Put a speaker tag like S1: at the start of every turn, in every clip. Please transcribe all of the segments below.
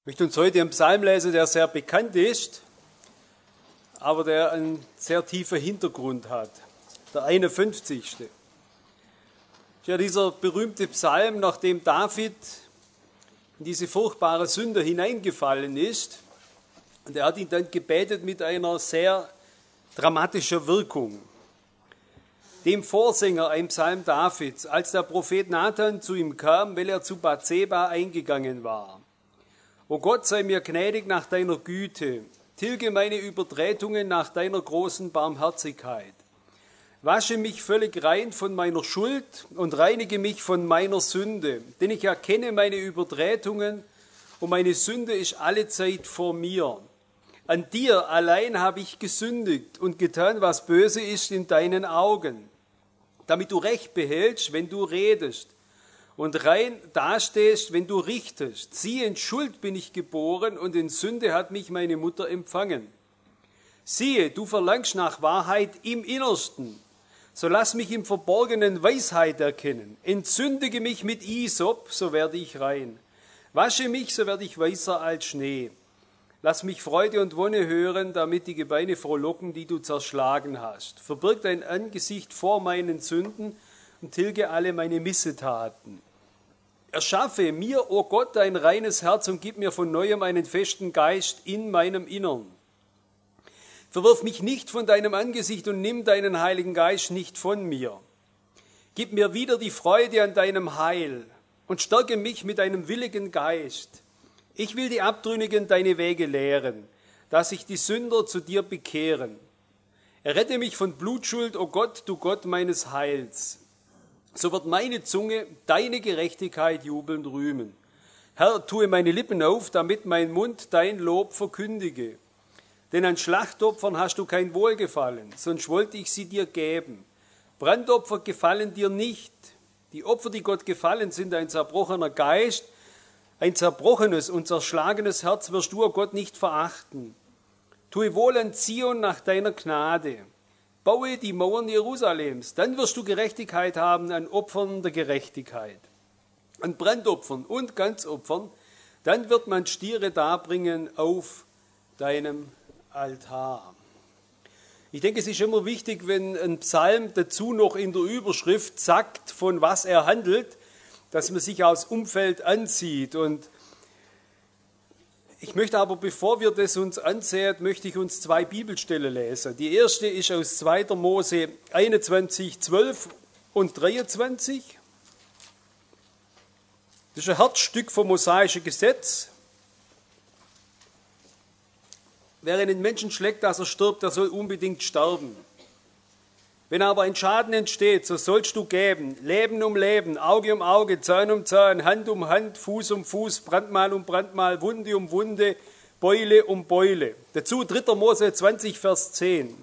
S1: Ich möchte uns heute einen Psalm lesen, der sehr bekannt ist, aber der einen sehr tiefen Hintergrund hat. Der 51. Ist ja dieser berühmte Psalm, nachdem David in diese furchtbare Sünde hineingefallen ist. Und er hat ihn dann gebetet mit einer sehr dramatischen Wirkung. Dem Vorsänger, ein Psalm Davids, als der Prophet Nathan zu ihm kam, weil er zu Bathseba eingegangen war. O Gott, sei mir gnädig nach deiner Güte, tilge meine Übertretungen nach deiner großen Barmherzigkeit. Wasche mich völlig rein von meiner Schuld und reinige mich von meiner Sünde, denn ich erkenne meine Übertretungen und meine Sünde ist allezeit vor mir. An dir allein habe ich gesündigt und getan, was böse ist in deinen Augen, damit du Recht behältst, wenn du redest, und rein dastehst, wenn du richtest. Siehe, in Schuld bin ich geboren und in Sünde hat mich meine Mutter empfangen. Siehe, du verlangst nach Wahrheit im Innersten, so lass mich im Verborgenen Weisheit erkennen. Entzündige mich mit Isop, so werde ich rein. Wasche mich, so werde ich weißer als Schnee. Lass mich Freude und Wonne hören, damit die Gebeine frohlocken, die du zerschlagen hast. Verbirg dein Angesicht vor meinen Sünden und tilge alle meine Missetaten. Erschaffe mir, o Gott, ein reines Herz und gib mir von neuem einen festen Geist in meinem Innern. Verwirf mich nicht von deinem Angesicht und nimm deinen Heiligen Geist nicht von mir. Gib mir wieder die Freude an deinem Heil und stärke mich mit deinem willigen Geist. Ich will die Abtrünnigen deine Wege lehren, dass sich die Sünder zu dir bekehren. Errette mich von Blutschuld, o Gott, du Gott meines Heils. So wird meine Zunge deine Gerechtigkeit jubelnd rühmen. Herr, tue meine Lippen auf, damit mein Mund dein Lob verkündige. Denn an Schlachtopfern hast du kein Wohlgefallen, sonst wollte ich sie dir geben. Brandopfer gefallen dir nicht. Die Opfer, die Gott gefallen, sind ein zerbrochener Geist, ein zerbrochenes und zerschlagenes Herz wirst du, o Gott, nicht verachten. Tue wohl an Zion nach deiner Gnade. Baue die Mauern Jerusalems, dann wirst du Gerechtigkeit haben an Opfern der Gerechtigkeit, an Brandopfern und Ganzopfern, dann wird man Stiere darbringen auf deinem Altar. Ich denke, es ist immer wichtig, wenn ein Psalm dazu noch in der Überschrift sagt, von was er handelt, dass man sich aus Umfeld ansieht. Und ich möchte aber, bevor wir das uns ansehen, möchte ich uns zwei Bibelstellen lesen. Die erste ist aus 2. Mose 21, 12 und 23. Das ist ein Herzstück vom mosaischen Gesetz. Wer einen Menschen schlägt, dass er stirbt, der soll unbedingt sterben. Wenn aber ein Schaden entsteht, so sollst du geben, Leben um Leben, Auge um Auge, Zahn um Zahn, Hand um Hand, Fuß um Fuß, Brandmal um Brandmal, Wunde um Wunde, Beule um Beule. Dazu 3. Mose 20, Vers 10.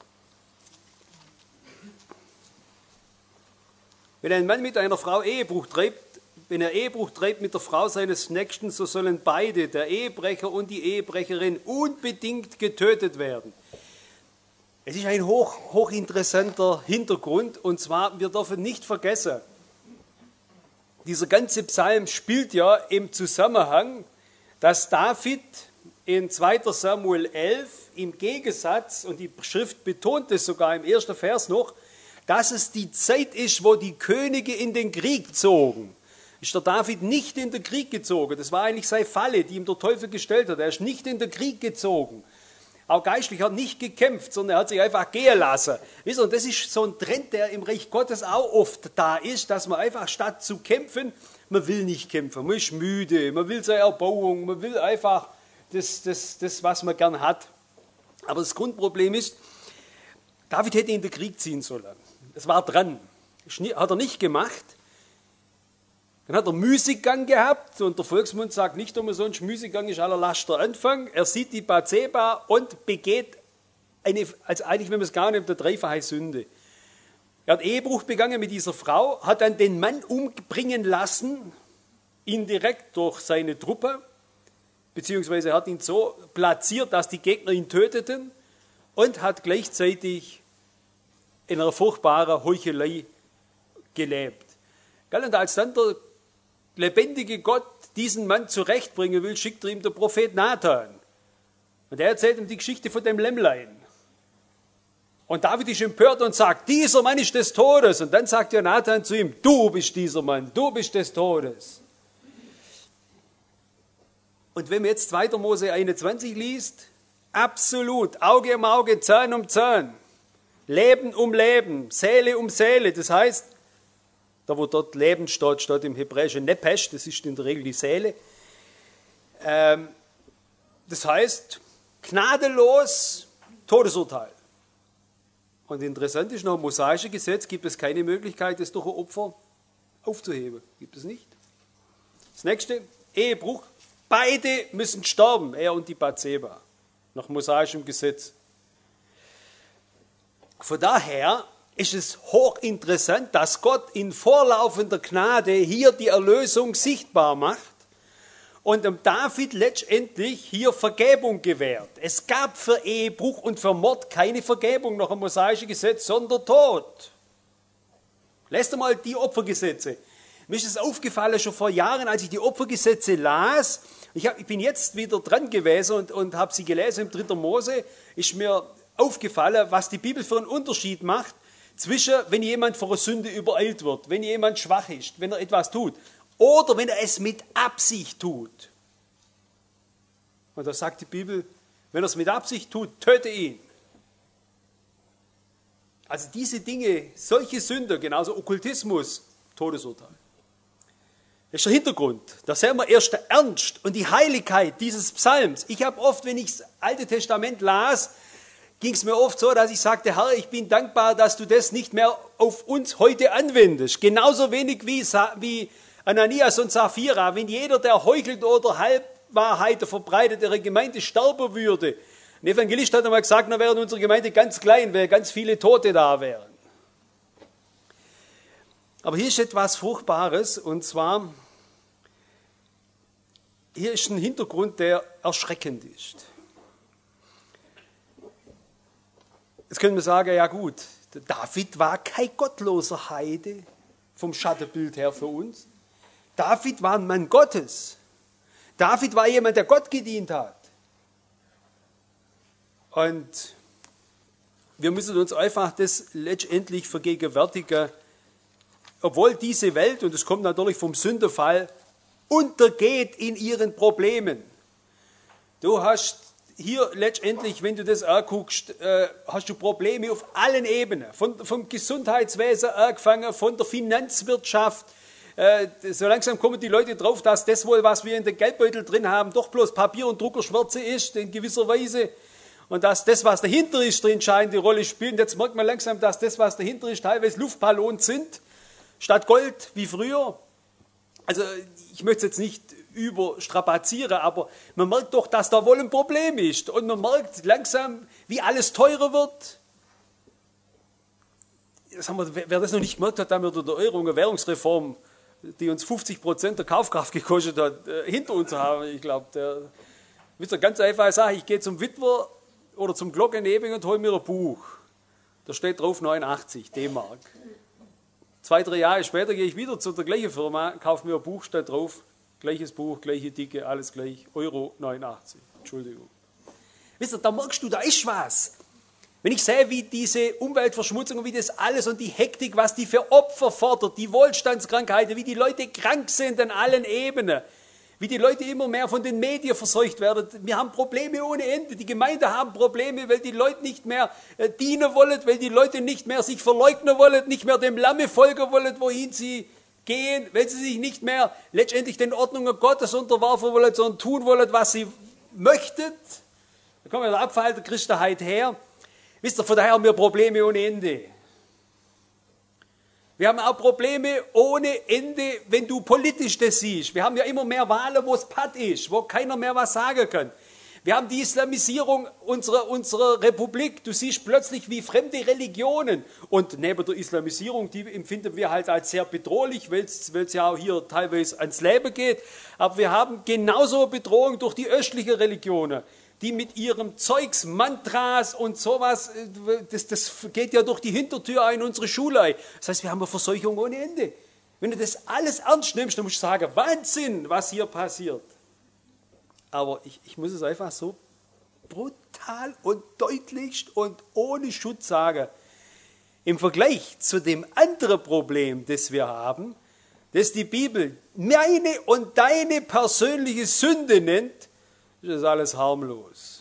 S1: Wenn ein Mann mit einer Frau Ehebruch treibt, wenn er Ehebruch treibt mit der Frau seines Nächsten, so sollen beide, der Ehebrecher und die Ehebrecherin, unbedingt getötet werden. Es ist ein hochinteressanter Hintergrund, und zwar, wir dürfen nicht vergessen, dieser ganze Psalm spielt ja im Zusammenhang, dass David in 2. Samuel 11 im Gegensatz, und die Schrift betont es sogar im 1. Vers noch, dass es die Zeit ist, wo die Könige in den Krieg zogen. Ist der David nicht in den Krieg gezogen. Das war eigentlich seine Falle, die ihm der Teufel gestellt hat. Er ist nicht in den Krieg gezogen. Auch geistlich hat nicht gekämpft, sondern er hat sich einfach gehen lassen. Wisst ihr, und das ist so ein Trend, der im Reich Gottes auch oft da ist, dass man einfach statt zu kämpfen, man will nicht kämpfen, man ist müde, man will seine Erbauung, man will einfach das, was man gern hat. Aber das Grundproblem ist, David hätte in den Krieg ziehen sollen. Das war dran. Hat er nicht gemacht. Dann hat er Müßiggang gehabt, und der Volksmund sagt nicht umsonst, Müßiggang ist aller Laster Anfang. Er sieht die Bathseba und begeht als eigentlich, wenn man es gar nimmt, eine dreifache Sünde. Er hat Ehebruch begangen mit dieser Frau, hat dann den Mann umbringen lassen, indirekt durch seine Truppe, beziehungsweise hat ihn so platziert, dass die Gegner ihn töteten, und hat gleichzeitig in einer furchtbaren Heuchelei gelebt. Und als dann der lebendige Gott diesen Mann zurechtbringen will, schickt er ihm der Prophet Nathan. Und er erzählt ihm die Geschichte von dem Lämmlein. Und David ist empört und sagt, dieser Mann ist des Todes. Und dann sagt ja Nathan zu ihm, du bist dieser Mann, du bist des Todes. Und wenn man jetzt 2. Mose 21 liest, absolut, Auge um Auge, Zahn um Zahn, Leben um Leben, Seele um Seele. Das heißt, da wo dort Leben steht, steht im Hebräischen Nepesh, das ist in der Regel die Seele. Das heißt, gnadenlos Todesurteil. Und interessant ist noch, im mosaischen Gesetz gibt es keine Möglichkeit, das durch ein Opfer aufzuheben. Gibt es nicht. Das nächste, Ehebruch. Beide müssen sterben, er und die Bathseba, nach mosaischem Gesetz. Von daher ist es hochinteressant, dass Gott in vorlaufender Gnade hier die Erlösung sichtbar macht und dem David letztendlich hier Vergebung gewährt. Es gab für Ehebruch und für Mord keine Vergebung nach dem mosaischen Gesetz, sondern Tod. Lest einmal die Opfergesetze. Mir ist es aufgefallen, schon vor Jahren, als ich die Opfergesetze las, ich bin jetzt wieder dran gewesen und habe sie gelesen im 3. Mose, ist mir aufgefallen, was die Bibel für einen Unterschied macht zwischen, wenn jemand vor einer Sünde übereilt wird, wenn jemand schwach ist, wenn er etwas tut, oder wenn er es mit Absicht tut. Und da sagt die Bibel, wenn er es mit Absicht tut, töte ihn. Also diese Dinge, solche Sünder, genauso Okkultismus, Todesurteil. Das ist der Hintergrund. Da sehen wir erst der Ernst und die Heiligkeit dieses Psalms. Ich habe oft, wenn ich das Alte Testament las, ging es mir oft so, dass ich sagte, Herr, ich bin dankbar, dass du das nicht mehr auf uns heute anwendest. Genauso wenig wie Ananias und Sapphira. Wenn jeder, der heuchelt oder Halbwahrheiten verbreitet, ihre Gemeinde sterben würde. Ein Evangelist hat einmal gesagt, dann wäre unsere Gemeinde ganz klein, weil ganz viele Tote da wären. Aber hier ist etwas Furchtbares, und zwar, hier ist ein Hintergrund, der erschreckend ist. Jetzt können wir sagen, ja gut, David war kein gottloser Heide, vom Schattenbild her für uns. David war ein Mann Gottes. David war jemand, der Gott gedient hat. Und wir müssen uns einfach das letztendlich vergegenwärtigen, obwohl diese Welt, und es kommt natürlich vom Sündenfall, untergeht in ihren Problemen. Du hast hier letztendlich, wenn du das anguckst, hast du Probleme auf allen Ebenen. Vom Gesundheitswesen angefangen, von der Finanzwirtschaft. So langsam kommen die Leute drauf, dass das wohl, was wir in den Geldbeutel drin haben, doch bloß Papier- und Druckerschwärze ist, in gewisser Weise. Und dass das, was dahinter ist, die entscheidende Rolle spielt. Und jetzt merkt man langsam, dass das, was dahinter ist, teilweise Luftballons sind, statt Gold wie früher. Also ich möchte es jetzt nicht überstrapazieren, aber man merkt doch, dass da wohl ein Problem ist. Und man merkt langsam, wie alles teurer wird. Wer das noch nicht gemerkt hat, haben wir durch die Euro- und Währungsreform, die uns 50% der Kaufkraft gekostet hat, hinter uns haben. Ich glaube, wisst ihr, ganz einfach sagen, ich gehe zum Witwer oder zum Glockenebing und hole mir ein Buch. Da steht drauf 89 D-Mark. 2-3 Jahre später gehe ich wieder zu der gleichen Firma, kaufe mir ein Buch, steht drauf, gleiches Buch, gleiche Dicke, alles gleich, Euro 89. Entschuldigung. Wisst ihr, da merkst du, da ist was. Wenn ich sehe, wie diese Umweltverschmutzung und wie das alles und die Hektik, was die für Opfer fordert, die Wohlstandskrankheiten, wie die Leute krank sind an allen Ebenen, wie die Leute immer mehr von den Medien verseucht werden. Wir haben Probleme ohne Ende. Die Gemeinden haben Probleme, weil die Leute nicht mehr dienen wollen, weil die Leute nicht mehr sich verleugnen wollen, nicht mehr dem Lamme folgen wollen, wohin sie gehen, weil sie sich nicht mehr letztendlich den Ordnungen Gottes unterwerfen wollen, sondern tun wollen, was sie möchten. Da kommt ja der Abfall der Christenheit her. Wisst ihr, von daher haben wir Probleme ohne Ende. Wir haben auch Probleme ohne Ende, wenn du politisch das siehst. Wir haben ja immer mehr Wahlen, wo es patt ist, wo keiner mehr was sagen kann. Wir haben die Islamisierung unserer Republik. Du siehst plötzlich wie fremde Religionen. Und neben der Islamisierung, die empfinden wir halt als sehr bedrohlich, weil es ja auch hier teilweise ans Leben geht. Aber wir haben genauso eine Bedrohung durch die östlichen Religionen, die mit ihrem Zeugs, Mantras und sowas, das geht ja durch die Hintertür in unsere Schule. Das heißt, wir haben eine Verseuchung ohne Ende. Wenn du das alles ernst nimmst, dann musst du sagen, Wahnsinn, was hier passiert. Aber ich muss es einfach so brutal und deutlichst und ohne Schutz sagen. Im Vergleich zu dem anderen Problem, das wir haben, das die Bibel meine und deine persönliche Sünde nennt, ist das alles harmlos.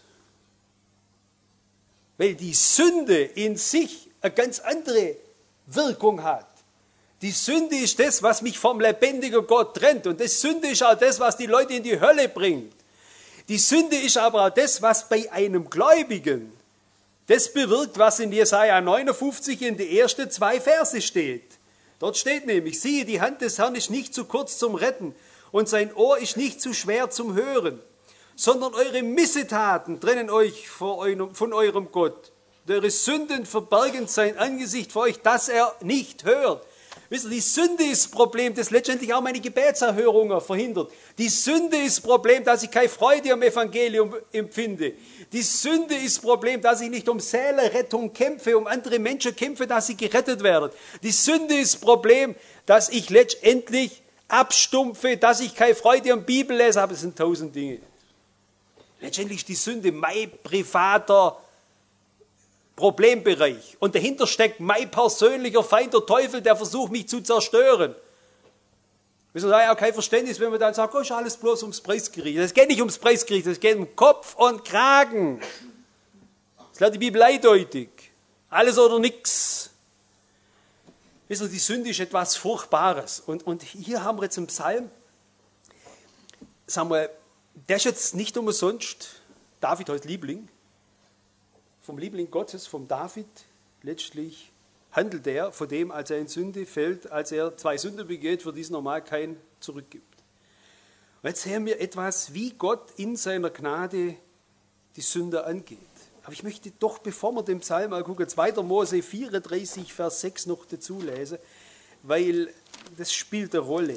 S1: Weil die Sünde in sich eine ganz andere Wirkung hat. Die Sünde ist das, was mich vom lebendigen Gott trennt. Und das Sünde ist auch das, was die Leute in die Hölle bringt. Die Sünde ist aber auch das, was bei einem Gläubigen das bewirkt, was in Jesaja 59 in den ersten 2 Verse steht. Dort steht nämlich, siehe, die Hand des Herrn ist nicht zu kurz zum Retten und sein Ohr ist nicht zu schwer zum Hören, sondern eure Missetaten trennen euch von eurem Gott. Und eure Sünden verbergen sein Angesicht vor euch, dass er nicht hört. Wisst ihr, die Sünde ist das Problem, das letztendlich auch meine Gebetserhörungen verhindert. Die Sünde ist das Problem, dass ich keine Freude am Evangelium empfinde. Die Sünde ist das Problem, dass ich nicht um Seelenrettung kämpfe, um andere Menschen kämpfe, dass sie gerettet werden. Die Sünde ist das Problem, dass ich letztendlich abstumpfe, dass ich keine Freude am Bibellesen habe. Das sind 1000 Dinge. Letztendlich ist die Sünde mein privater Problembereich. Und dahinter steckt mein persönlicher Feind, der Teufel, der versucht, mich zu zerstören. Wir haben auch kein Verständnis, wenn man dann sagt, oh, ist alles bloß ums Preisgericht. Es geht nicht ums Preisgericht, es geht um Kopf und Kragen. Das lernt die Bibel eindeutig. Alles oder nichts. Wisst ihr, die Sünde ist etwas Furchtbares. Und hier haben wir jetzt im Psalm, sagen wir, der ist jetzt nicht umsonst David heißt Liebling. Vom Liebling Gottes, vom David, letztlich handelt er von dem, als er in Sünde fällt, als er 2 Sünden begeht, für die es normal kein zurückgibt. Und jetzt sehen wir etwas, wie Gott in seiner Gnade die Sünde angeht. Aber ich möchte doch, bevor wir den Psalm mal gucken, 2. Mose 34, Vers 6 noch dazu lesen, weil das spielt eine Rolle.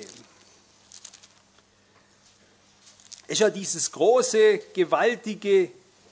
S1: Es ist ja dieses große, gewaltige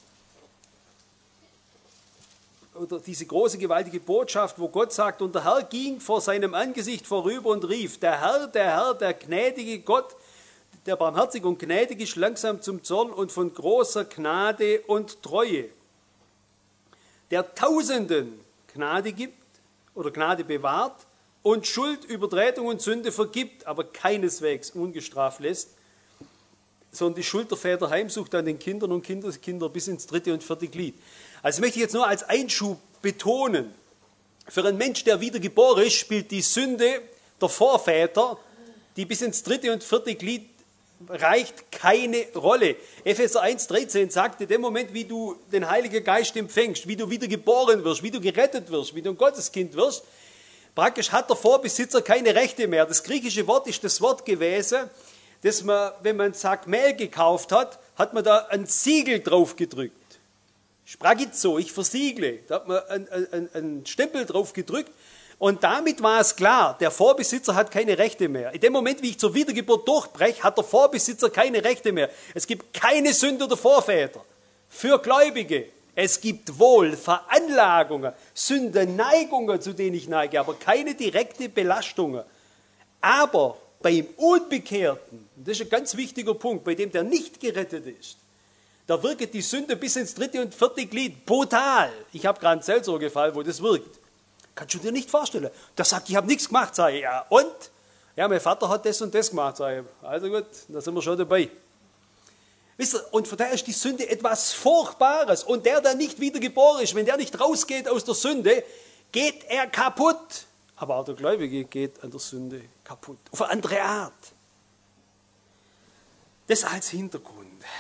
S1: oder diese große, gewaltige Botschaft, wo Gott sagt, und der Herr ging vor seinem Angesicht vorüber und rief, der Herr, der gnädige Gott, der barmherzig und gnädig ist, langsam zum Zorn und von großer Gnade und Treue, der Tausenden Gnade gibt oder Gnade bewahrt und Schuld, Übertretung und Sünde vergibt, aber keineswegs ungestraft lässt, sondern die Schuld der Väter heimsucht an den Kindern und Kindeskinder bis ins 3. und 4. Glied. Also möchte ich jetzt nur als Einschub betonen, für einen Mensch, der wiedergeboren ist, spielt die Sünde der Vorväter, die bis ins 3. und 4. Glied reicht, keine Rolle. Epheser 1,13 sagt, in dem Moment, wie du den Heiligen Geist empfängst, wie du wiedergeboren wirst, wie du gerettet wirst, wie du ein Gotteskind wirst, praktisch hat der Vorbesitzer keine Rechte mehr. Das griechische Wort ist das Wort gewesen, dass man, wenn man einen Sack Mehl gekauft hat, hat man da ein Siegel drauf gedrückt. Spragizzo, ich versiegle. Da hat man einen Stempel drauf gedrückt und damit war es klar, der Vorbesitzer hat keine Rechte mehr. In dem Moment, wie ich zur Wiedergeburt durchbreche, hat der Vorbesitzer keine Rechte mehr. Es gibt keine Sünde der Vorväter. Für Gläubige. Es gibt wohl Veranlagungen, Sündenneigungen, zu denen ich neige, aber keine direkte Belastungen. Aber beim Unbekehrten, und das ist ein ganz wichtiger Punkt, bei dem der nicht gerettet ist, da wirkt die Sünde bis ins 3. und 4. Glied brutal. Ich habe gerade einen Seelsorgefall, wo das wirkt. Kannst du dir nicht vorstellen. Der sagt, ich habe nichts gemacht, sage ich. Ja, und? Ja, mein Vater hat das und das gemacht, sage ich. Also gut, da sind wir schon dabei. Wisst ihr, und von daher ist die Sünde etwas Furchtbares. Und der nicht wiedergeboren ist, wenn der nicht rausgeht aus der Sünde, geht er kaputt. Aber auch der Gläubige geht an der Sünde kaputt. Auf eine andere Art. Das als Hintergrund.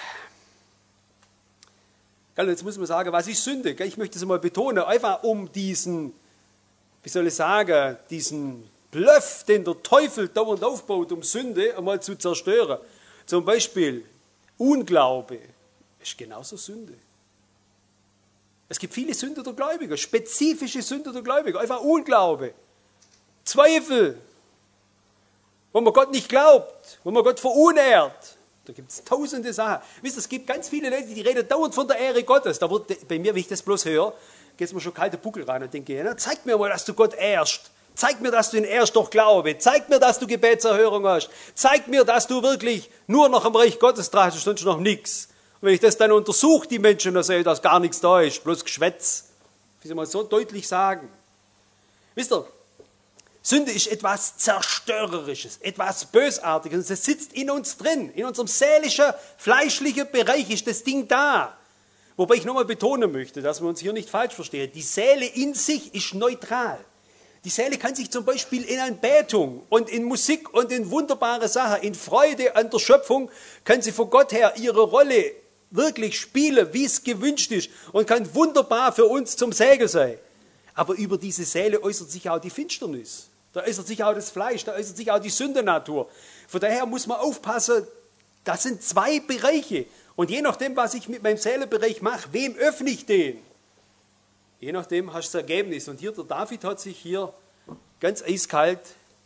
S1: Jetzt muss man sagen, was ist Sünde? Ich möchte es mal betonen, einfach um diesen, wie soll ich sagen, diesen Bluff, den der Teufel dauernd aufbaut, um Sünde einmal zu zerstören. Zum Beispiel Unglaube ist genauso Sünde. Es gibt viele Sünden der Gläubiger, spezifische Sünden der Gläubiger, einfach Unglaube, Zweifel, wo man Gott nicht glaubt, wo man Gott verunehrt. Da gibt es tausende Sachen. Wisst ihr, es gibt ganz viele Leute, die reden dauernd von der Ehre Gottes. Da wird bei mir, wenn ich das bloß höre, geht es mir schon kalte Buckel rein und denke, na, zeig mir mal, dass du Gott ehrst. Zeig mir, dass du in erst doch Glaube. Zeig mir, dass du Gebetserhörung hast. Zeig mir, dass du wirklich nur noch am Reich Gottes dran hast, sonst noch nichts. Und wenn ich das dann untersuche, die Menschen, dann sehe ich, dass gar nichts da ist, bloß Geschwätz. Wie soll man so deutlich sagen? Wisst ihr, Sünde ist etwas Zerstörerisches, etwas Bösartiges. Es sitzt in uns drin, in unserem seelischen, fleischlichen Bereich ist das Ding da. Wobei ich nochmal betonen möchte, dass wir uns hier nicht falsch verstehen. Die Seele in sich ist neutral. Die Seele kann sich zum Beispiel in Anbetung und in Musik und in wunderbare Sachen, in Freude an der Schöpfung, kann sie von Gott her ihre Rolle wirklich spielen, wie es gewünscht ist und kann wunderbar für uns zum Segen sein. Aber über diese Seele äußert sich auch die Finsternis. Da äußert sich auch das Fleisch, da äußert sich auch die Sündennatur. Von daher muss man aufpassen, das sind zwei Bereiche. Und je nachdem, was ich mit meinem Seelenbereich mache, wem öffne ich den? Je nachdem hast du das Ergebnis. Und hier, der David hat sich hier ganz eiskalt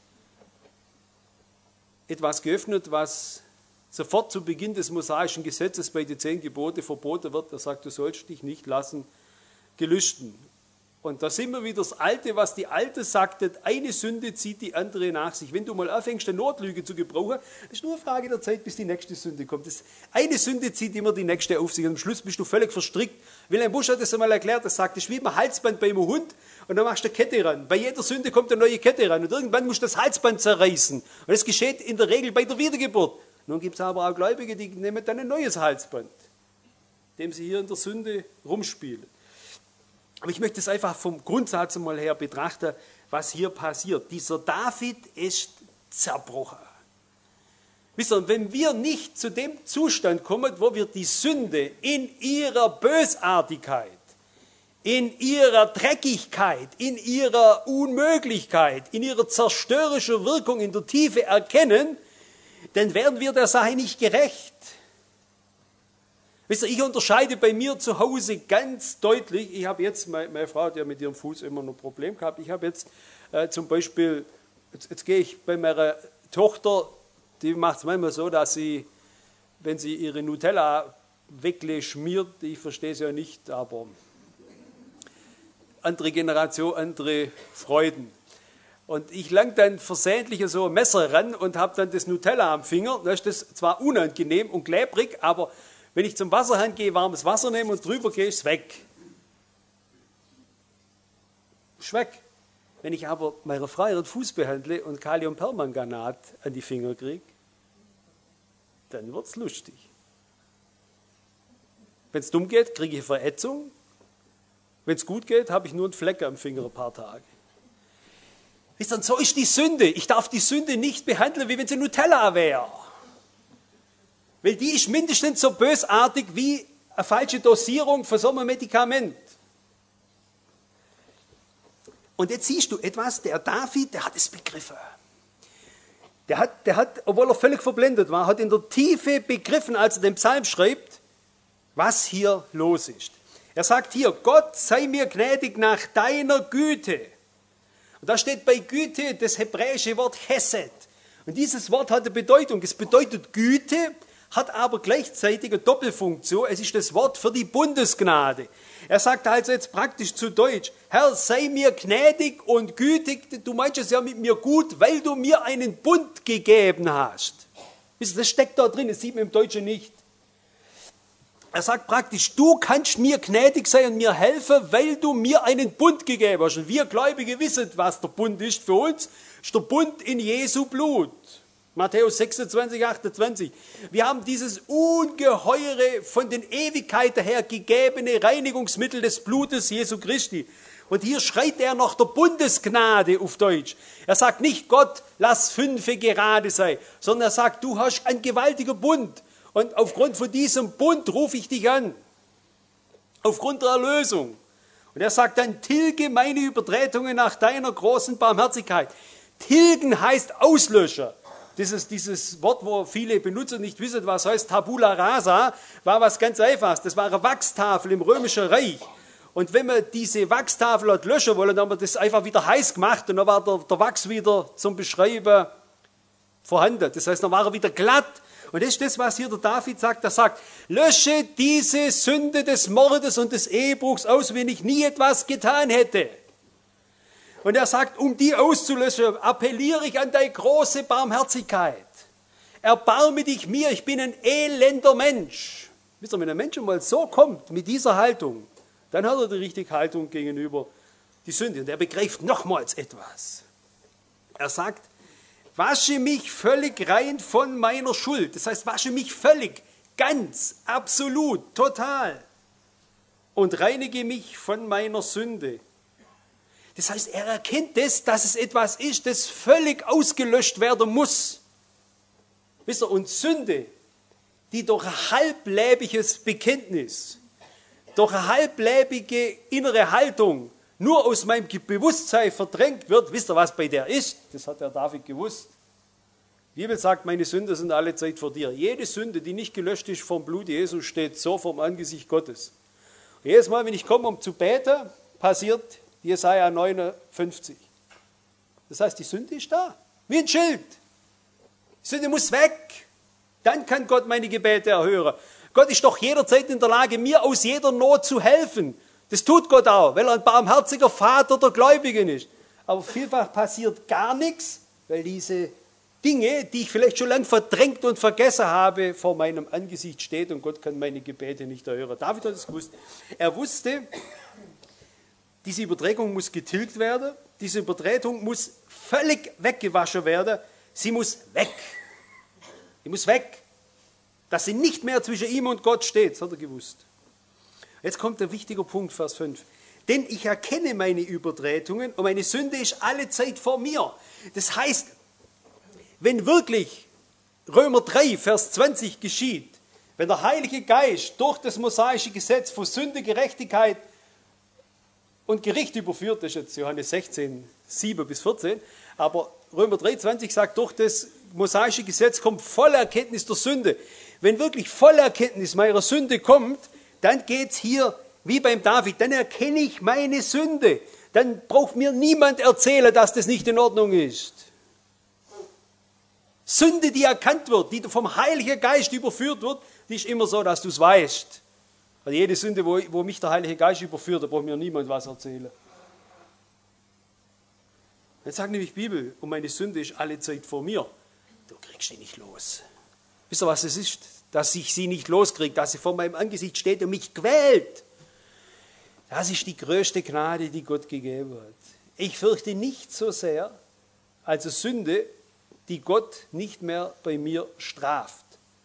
S1: etwas geöffnet, was sofort zu Beginn des mosaischen Gesetzes bei den 10 Geboten verboten wird. Er sagt, du sollst dich nicht lassen gelüsten. Und da sind wir wieder das Alte, was die Alte sagte, eine Sünde zieht die andere nach sich. Wenn du mal anfängst, eine Notlüge zu gebrauchen, das ist nur eine Frage der Zeit, bis die nächste Sünde kommt. Eine Sünde zieht immer die nächste auf sich und am Schluss bist du völlig verstrickt. Wilhelm Busch hat das einmal erklärt, er sagt, das ist wie ein Halsband bei einem Hund und dann machst du eine Kette ran. Bei jeder Sünde kommt eine neue Kette ran und irgendwann musst du das Halsband zerreißen. Und das geschieht in der Regel bei der Wiedergeburt. Nun gibt es aber auch Gläubige, die nehmen dann ein neues Halsband, dem sie hier in der Sünde rumspielen. Aber ich möchte es einfach vom Grundsatz mal her betrachten, was hier passiert. Dieser David ist zerbrochen. Wisst ihr, wenn wir nicht zu dem Zustand kommen, wo wir die Sünde in ihrer Bösartigkeit, in ihrer Dreckigkeit, in ihrer Unmöglichkeit, in ihrer zerstörerischen Wirkung in der Tiefe erkennen, dann werden wir der Sache nicht gerecht. Wisst ihr, ich unterscheide bei mir zu Hause ganz deutlich, ich habe jetzt, meine Frau hat ja mit ihrem Fuß immer noch ein Problem gehabt, ich habe jetzt zum Beispiel, jetzt gehe ich bei meiner Tochter, die macht es manchmal so, dass sie, wenn sie ihre Nutella wegschmiert, ich verstehe es ja nicht, aber andere Generation, andere Freuden. Und ich lang dann versehentlich so ein Messer ran und habe dann das Nutella am Finger, das ist das zwar unangenehm und klebrig, aber wenn ich zum Wasserhahn gehe, warmes Wasser nehme und drüber gehe, ist es weg. Ist weg. Wenn ich aber meiner Frau ihren Fuß behandle und Kaliumpermanganat an die Finger kriege, dann wird es lustig. Wenn es dumm geht, kriege ich eine Verätzung. Wenn es gut geht, habe ich nur einen Fleck am Finger ein paar Tage. Wisst ihr, so ist die Sünde. Ich darf die Sünde nicht behandeln, wie wenn sie Nutella wäre. Weil die ist mindestens so bösartig wie eine falsche Dosierung von so einem Medikament. Und jetzt siehst du etwas, der David, der hat es begriffen. Der hat, obwohl er völlig verblendet war, hat in der Tiefe begriffen, als er den Psalm schreibt, was hier los ist. Er sagt hier, Gott sei mir gnädig nach deiner Güte. Und da steht bei Güte das hebräische Wort Chesed. Und dieses Wort hat eine Bedeutung. Es bedeutet Güte, hat aber gleichzeitig eine Doppelfunktion. Es ist das Wort für die Bundesgnade. Er sagt also jetzt praktisch zu Deutsch, Herr, sei mir gnädig und gütig, du meinst es ja mit mir gut, weil du mir einen Bund gegeben hast. Das steckt da drin, das sieht man im Deutschen nicht. Er sagt praktisch, du kannst mir gnädig sein und mir helfen, weil du mir einen Bund gegeben hast. Und wir Gläubige wissen, was der Bund ist für uns. Das ist der Bund in Jesu Blut. Matthäus 26, 28. Wir haben dieses ungeheure, von den Ewigkeiten her gegebene Reinigungsmittel des Blutes Jesu Christi. Und hier schreit er nach der Bundesgnade auf Deutsch. Er sagt nicht, Gott, lass 5 gerade sein, sondern er sagt, du hast einen gewaltigen Bund. Und aufgrund von diesem Bund rufe ich dich an. Aufgrund der Erlösung. Und er sagt dann, tilge meine Übertretungen nach deiner großen Barmherzigkeit. Tilgen heißt auslöschen. Dieses Wort, wo viele Benutzer nicht wissen, was heißt Tabula Rasa, war was ganz Einfaches. Das war eine Wachstafel im Römischen Reich. Und wenn man diese Wachstafel hat löschen wollen, dann haben wir das einfach wieder heiß gemacht und dann war der Wachs wieder zum Beschreiben vorhanden. Das heißt, dann war er wieder glatt. Und das ist das, was hier der David sagt. Er sagt, lösche diese Sünde des Mordes und des Ehebruchs aus, wenn ich nie etwas getan hätte. Und er sagt, um die auszulöschen, appelliere ich an deine große Barmherzigkeit. Erbarme dich mir, ich bin ein elender Mensch. Wisst ihr, wenn ein Mensch mal so kommt, mit dieser Haltung, dann hat er die richtige Haltung gegenüber die Sünde. Und er begreift nochmals etwas. Er sagt, wasche mich völlig rein von meiner Schuld. Das heißt, wasche mich völlig, ganz, absolut, total. Und reinige mich von meiner Sünde. Das heißt, er erkennt dass es etwas ist, das völlig ausgelöscht werden muss. Wisst ihr, und Sünde, die durch ein halblebiges Bekenntnis, durch eine halblebige innere Haltung nur aus meinem Bewusstsein verdrängt wird, wisst ihr, was bei der ist? Das hat der David gewusst. Die Bibel sagt, meine Sünden sind alle Zeit vor dir. Jede Sünde, die nicht gelöscht ist vom Blut Jesu, steht so vom Angesicht Gottes. Und jedes Mal, wenn ich komme, um zu beten, passiert Jesaja 59. Das heißt, die Sünde ist da, wie ein Schild. Die Sünde muss weg. Dann kann Gott meine Gebete erhören. Gott ist doch jederzeit in der Lage, mir aus jeder Not zu helfen. Das tut Gott auch, weil er ein barmherziger Vater der Gläubigen ist. Aber vielfach passiert gar nichts, weil diese Dinge, die ich vielleicht schon lange verdrängt und vergessen habe, vor meinem Angesicht steht und Gott kann meine Gebete nicht erhören. David hat es gewusst. Er wusste, diese Übertretung muss getilgt werden, diese Übertretung muss völlig weggewaschen werden, sie muss weg. Sie muss weg. Dass sie nicht mehr zwischen ihm und Gott steht, das hat er gewusst. Jetzt kommt der wichtige Punkt, Vers 5. Denn ich erkenne meine Übertretungen und meine Sünde ist alle Zeit vor mir. Das heißt, wenn wirklich Römer 3, Vers 20 geschieht, wenn der Heilige Geist durch das mosaische Gesetz von Sünde, Gerechtigkeit und Gericht überführt, das ist jetzt Johannes 16, 7 bis 14, aber Römer 3, 20 sagt, durch das mosaische Gesetz kommt volle Erkenntnis der Sünde. Wenn wirklich volle Erkenntnis meiner Sünde kommt, dann geht es hier wie beim David, dann erkenne ich meine Sünde. Dann braucht mir niemand erzählen, dass das nicht in Ordnung ist. Sünde, die erkannt wird, die vom Heiligen Geist überführt wird, die ist immer so, dass du es weißt. Also jede Sünde, wo mich der Heilige Geist überführt, da braucht mir niemand was erzählen. Jetzt sagt nämlich die Bibel, und meine Sünde ist alle Zeit vor mir. Du kriegst sie nicht los. Wisst ihr, was es ist? Dass ich sie nicht loskriege, dass sie vor meinem Angesicht steht und mich quält. Das ist die größte Gnade, die Gott gegeben hat. Ich fürchte nicht so sehr, als Sünde, die Gott nicht mehr bei mir straft.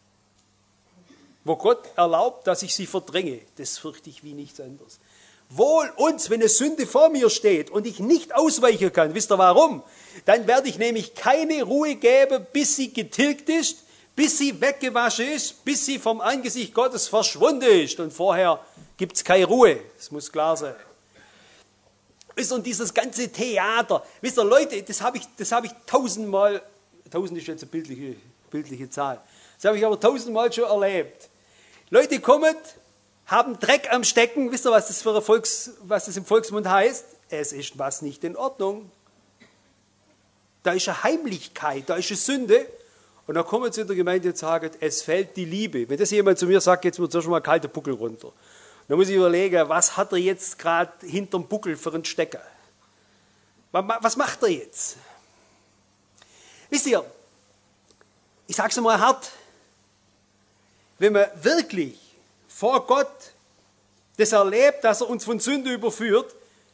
S1: Wo Gott erlaubt, dass ich sie verdränge, das fürchte ich wie nichts anderes. Wohl uns, wenn eine Sünde vor mir steht und ich nicht ausweichen kann, wisst ihr warum? Dann werde ich nämlich keine Ruhe geben, bis sie getilgt ist, bis sie weggewaschen ist, bis sie vom Angesicht Gottes verschwunden ist. Und vorher gibt es keine Ruhe, das muss klar sein. Wisst ihr, und dieses ganze Theater, wisst ihr, Leute, das habe ich tausendmal, 1000 ist jetzt eine bildliche Zahl, das habe ich aber tausendmal schon erlebt. Leute kommen, haben Dreck am Stecken, wisst ihr, was das im Volksmund heißt? Es ist was nicht in Ordnung. Da ist eine Heimlichkeit, da ist eine Sünde. Und dann kommen sie in der Gemeinde und sagen, es fehlt die Liebe. Wenn das jemand zu mir sagt, jetzt wird zuerst mal kalter Buckel runter. Dann muss ich überlegen, was hat er jetzt gerade hinterm Buckel für einen Stecker? Was macht er jetzt? Wisst ihr, ich sage es mal hart, wenn man wirklich vor Gott das erlebt, dass er uns von Sünde überführt,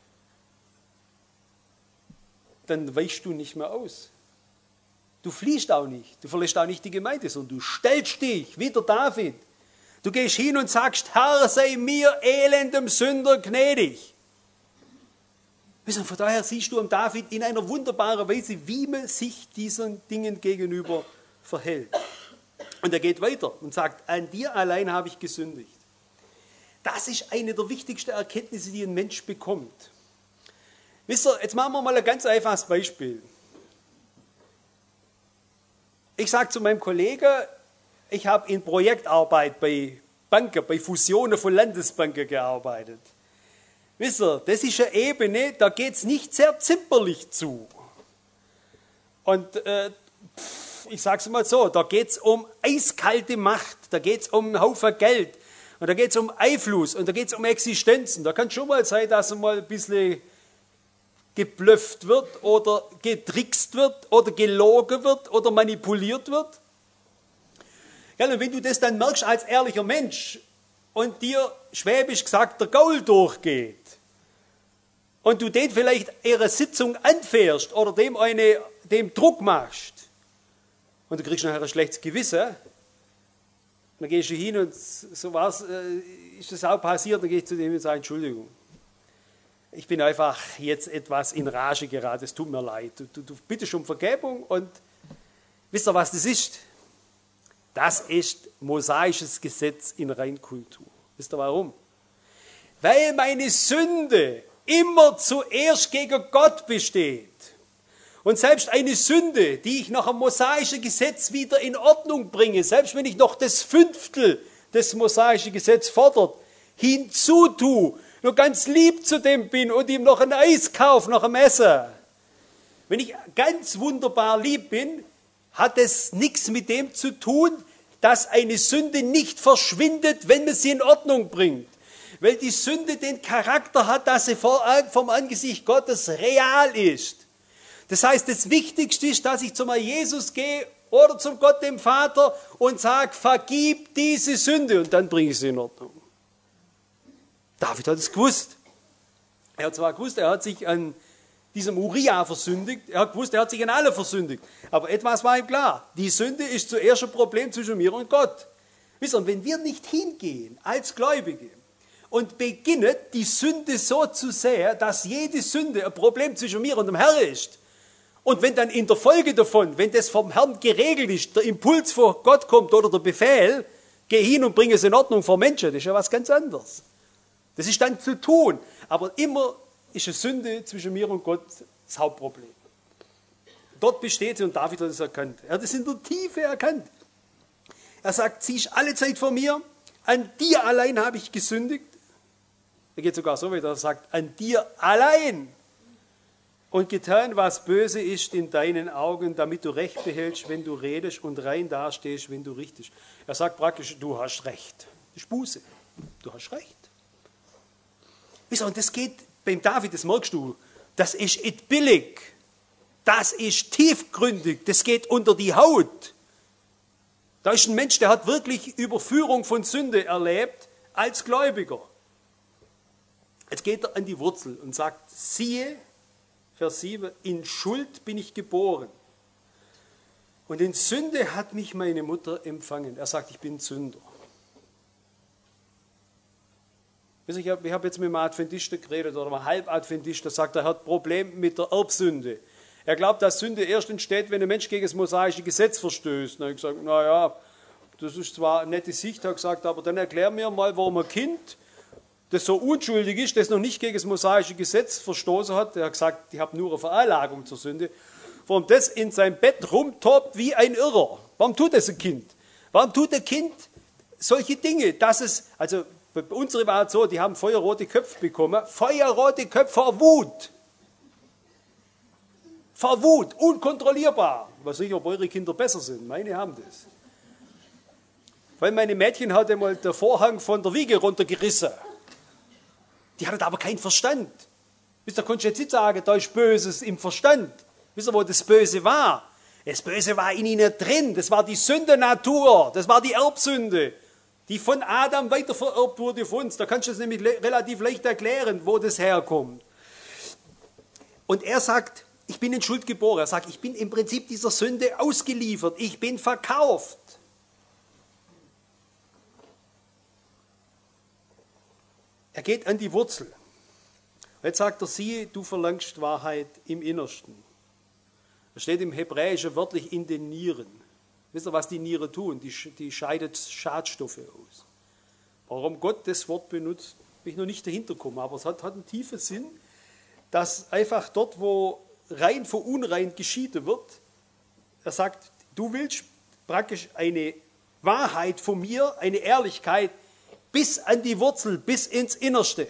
S1: dann weichst du nicht mehr aus. Du fliehst auch nicht, du verlässt auch nicht die Gemeinde, sondern du stellst dich, wie der David. Du gehst hin und sagst, Herr, sei mir elendem Sünder gnädig. Von daher siehst du am David in einer wunderbaren Weise, wie man sich diesen Dingen gegenüber verhält. Und er geht weiter und sagt, an dir allein habe ich gesündigt. Das ist eine der wichtigsten Erkenntnisse, die ein Mensch bekommt. Wisst ihr, jetzt machen wir mal ein ganz einfaches Beispiel. Ich sage zu meinem Kollegen, ich habe in Projektarbeit bei Banken, bei Fusionen von Landesbanken gearbeitet. Wisst ihr, das ist eine Ebene, da geht es nicht sehr zimperlich zu. Und ich sage es mal so, da geht es um eiskalte Macht, da geht es um einen Haufen Geld und da geht es um Einfluss und da geht es um Existenzen. Da kann schon mal sein, dass mal ein bisschen geblufft wird oder getrickst wird oder gelogen wird oder manipuliert wird. Ja, und wenn du das dann merkst als ehrlicher Mensch und dir, schwäbisch gesagt, der Gaul durchgeht und du den vielleicht ihre Sitzung anfährst oder dem Druck machst und du kriegst nachher ein schlechtes Gewissen, dann gehst du hin und so was, ist das auch passiert, dann gehe ich zu dem und sage, Entschuldigung, ich bin einfach jetzt etwas in Rage geraten, es tut mir leid. Du bittest um Vergebung und wisst ihr, was das ist? Das ist mosaisches Gesetz in Reinkultur. Wisst ihr warum? Weil meine Sünde immer zuerst gegen Gott besteht. Und selbst eine Sünde, die ich nach dem mosaischen Gesetz wieder in Ordnung bringe, selbst wenn ich noch das Fünftel des mosaischen Gesetzes fordert, hinzutue, nur ganz lieb zu dem bin und ihm noch ein Eis kaufe nach dem Essen. Wenn ich ganz wunderbar lieb bin, hat es nichts mit dem zu tun, dass eine Sünde nicht verschwindet, wenn man sie in Ordnung bringt. Weil die Sünde den Charakter hat, dass sie vom Angesicht Gottes real ist. Das heißt, das Wichtigste ist, dass ich zum Jesus gehe oder zum Gott, dem Vater, und sage, vergib diese Sünde, und dann bringe ich sie in Ordnung. David hat es gewusst. Er hat zwar gewusst, er hat sich an diesem Uriah versündigt, er hat gewusst, er hat sich an alle versündigt. Aber etwas war ihm klar, die Sünde ist zuerst ein Problem zwischen mir und Gott. Wisst ihr, wenn wir nicht hingehen als Gläubige und beginnen, die Sünde so zu sehen, dass jede Sünde ein Problem zwischen mir und dem Herrn ist, und wenn dann in der Folge davon, wenn das vom Herrn geregelt ist, der Impuls von Gott kommt oder der Befehl, geh hin und bring es in Ordnung vor Menschen, das ist ja was ganz anderes. Das ist dann zu tun, aber immer ist eine Sünde zwischen mir und Gott das Hauptproblem. Dort besteht sie und David hat es erkannt. Er hat es in der Tiefe erkannt. Er sagt, sie ist alle Zeit vor mir, an dir allein habe ich gesündigt. Er geht sogar so weit, er sagt, an dir allein. Und getan, was böse ist in deinen Augen, damit du Recht behältst, wenn du redest und rein dastehst, wenn du richtest. Er sagt praktisch, du hast Recht. Das ist Buße. Du hast Recht. Und das geht beim David, das merkst du, das ist nicht billig, das ist tiefgründig, das geht unter die Haut. Da ist ein Mensch, der hat wirklich Überführung von Sünde erlebt als Gläubiger. Jetzt geht er an die Wurzel und sagt, siehe, Vers 7, in Schuld bin ich geboren und in Sünde hat mich meine Mutter empfangen. Er sagt, ich bin Sünder. Ich habe jetzt mit einem Adventisten geredet oder einem Halbadventisten, der sagt, er hat ein Problem mit der Erbsünde. Er glaubt, dass Sünde erst entsteht, wenn ein Mensch gegen das mosaische Gesetz verstößt. Dann habe ich gesagt, naja, das ist zwar eine nette Sicht, hat gesagt, aber dann erklär mir mal, warum ein Kind, das so unschuldig ist, das noch nicht gegen das mosaische Gesetz verstoßen hat, er hat gesagt, ich habe nur eine Veranlagung zur Sünde, warum das in seinem Bett rumtobt wie ein Irrer. Warum tut das ein Kind? Warum tut ein Kind solche Dinge, dass es, also bei uns war es so, die haben feuerrote Köpfe bekommen. Feuerrote Köpfe vor Wut. Vor Wut, unkontrollierbar. Ich weiß nicht, ob eure Kinder besser sind. Meine haben das. Weil meine Mädchen hatte mal den Vorhang von der Wiege runtergerissen. Die hatten aber keinen Verstand. Wisst ihr, konntest du jetzt nicht sagen, da ist Böses im Verstand. Wisst ihr, wo das Böse war? Das Böse war in ihnen drin. Das war die Sündennatur. Das war die Erbsünde, die von Adam weiter vererbt wurde auf uns. Da kannst du es nämlich relativ leicht erklären, wo das herkommt. Und er sagt, ich bin in Schuld geboren. Er sagt, ich bin im Prinzip dieser Sünde ausgeliefert. Ich bin verkauft. Er geht an die Wurzel. Jetzt sagt er, siehe, du verlangst Wahrheit im Innersten. Das steht im Hebräischen wörtlich in den Nieren. Wisst ihr, was die Nieren tun? Die scheidet Schadstoffe aus. Warum Gott das Wort benutzt, bin ich noch nicht dahinter gekommen, aber es hat einen tiefen Sinn, dass einfach dort, wo rein vor unrein geschieden wird, er sagt, du willst praktisch eine Wahrheit von mir, eine Ehrlichkeit bis an die Wurzel, bis ins Innerste.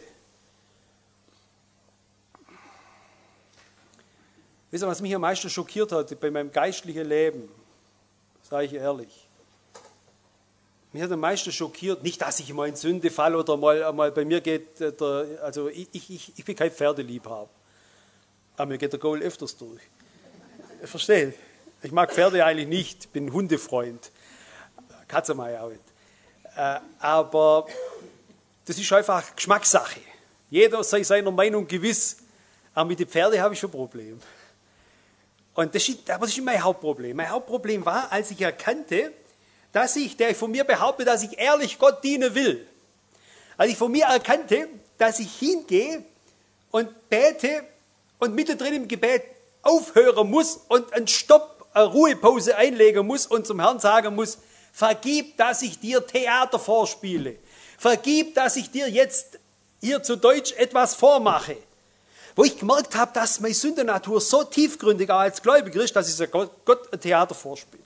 S1: Wisst ihr, was mich am meisten schockiert hat bei meinem geistlichen Leben? Sage ich ehrlich. Mich hat am meisten schockiert, nicht, dass ich mal in Sünde falle oder mal bei mir geht, also ich bin kein Pferdeliebhaber. Aber mir geht der Gaul öfters durch. Verstehe. Ich mag Pferde eigentlich nicht, bin Hundefreund. Katze mag ich auch nicht. Aber das ist einfach Geschmackssache. Jeder sei seiner Meinung gewiss. Aber mit den Pferden habe ich schon ein Problem. Aber das ist mein Hauptproblem. Mein Hauptproblem war, als ich erkannte, der ich von mir behaupte, dass ich ehrlich Gott dienen will. Als ich von mir erkannte, dass ich hingehe und bete und mittendrin im Gebet aufhören muss und einen Stopp, eine Ruhepause einlegen muss und zum Herrn sagen muss, vergib, dass ich dir Theater vorspiele. Vergib, dass ich dir jetzt hier zu Deutsch etwas vormache. Wo ich gemerkt habe, dass meine Sündennatur so tiefgründig auch als Gläubiger ist, dass ich Gott ein Theater vorspiele.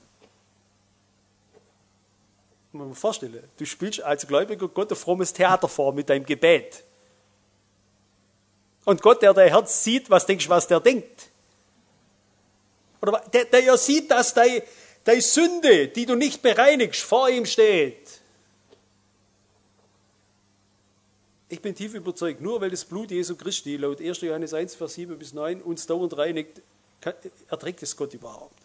S1: Man muss sich vorstellen, du spielst als Gläubiger Gott ein frommes Theater vor mit deinem Gebet. Und Gott, der dein Herz sieht, was denkst du, was der denkt? Oder der ja sieht, dass deine Sünde, die du nicht bereinigst, vor ihm steht. Ich bin tief überzeugt, nur weil das Blut Jesu Christi laut 1. Johannes 1, Vers 7 bis 9 uns dauernd reinigt, erträgt es Gott überhaupt.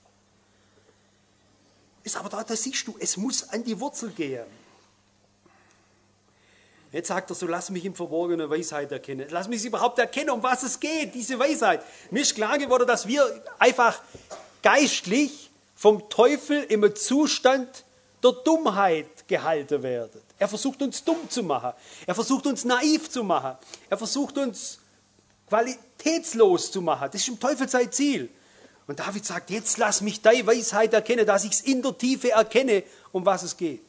S1: Ist aber da siehst du, es muss an die Wurzel gehen. Jetzt sagt er so, lass mich im Verborgenen Weisheit erkennen. Lass mich überhaupt erkennen, um was es geht, diese Weisheit. Mir ist klar geworden, dass wir einfach geistlich vom Teufel im Zustand der Dummheit gehalten werden. Er versucht uns dumm zu machen. Er versucht uns naiv zu machen. Er versucht uns qualitätslos zu machen. Das ist im Teufel sein Ziel. Und David sagt, jetzt lass mich deine Weisheit erkennen, dass ich es in der Tiefe erkenne, um was es geht.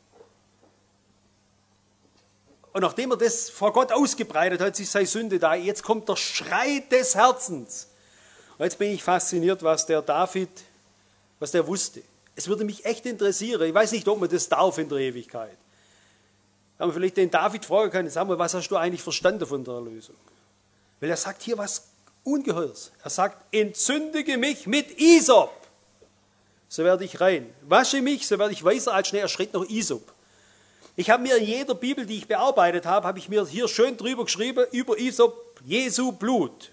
S1: Und nachdem er das vor Gott ausgebreitet hat, ist seine Sünde da. Jetzt kommt der Schrei des Herzens. Und jetzt bin ich fasziniert, was der wusste. Es würde mich echt interessieren. Ich weiß nicht, ob man das darf in der Ewigkeit. Aber man vielleicht den David fragen kann, sag mal, was hast du eigentlich verstanden von der Erlösung? Weil er sagt hier was Ungeheuers. Er sagt, entzündige mich mit Isop, so werde ich rein. Wasche mich, so werde ich weißer als Schnee. Er schreit noch Isop. Ich habe mir in jeder Bibel, die ich bearbeitet habe, habe ich mir hier schön drüber geschrieben, über Isop, Jesu Blut.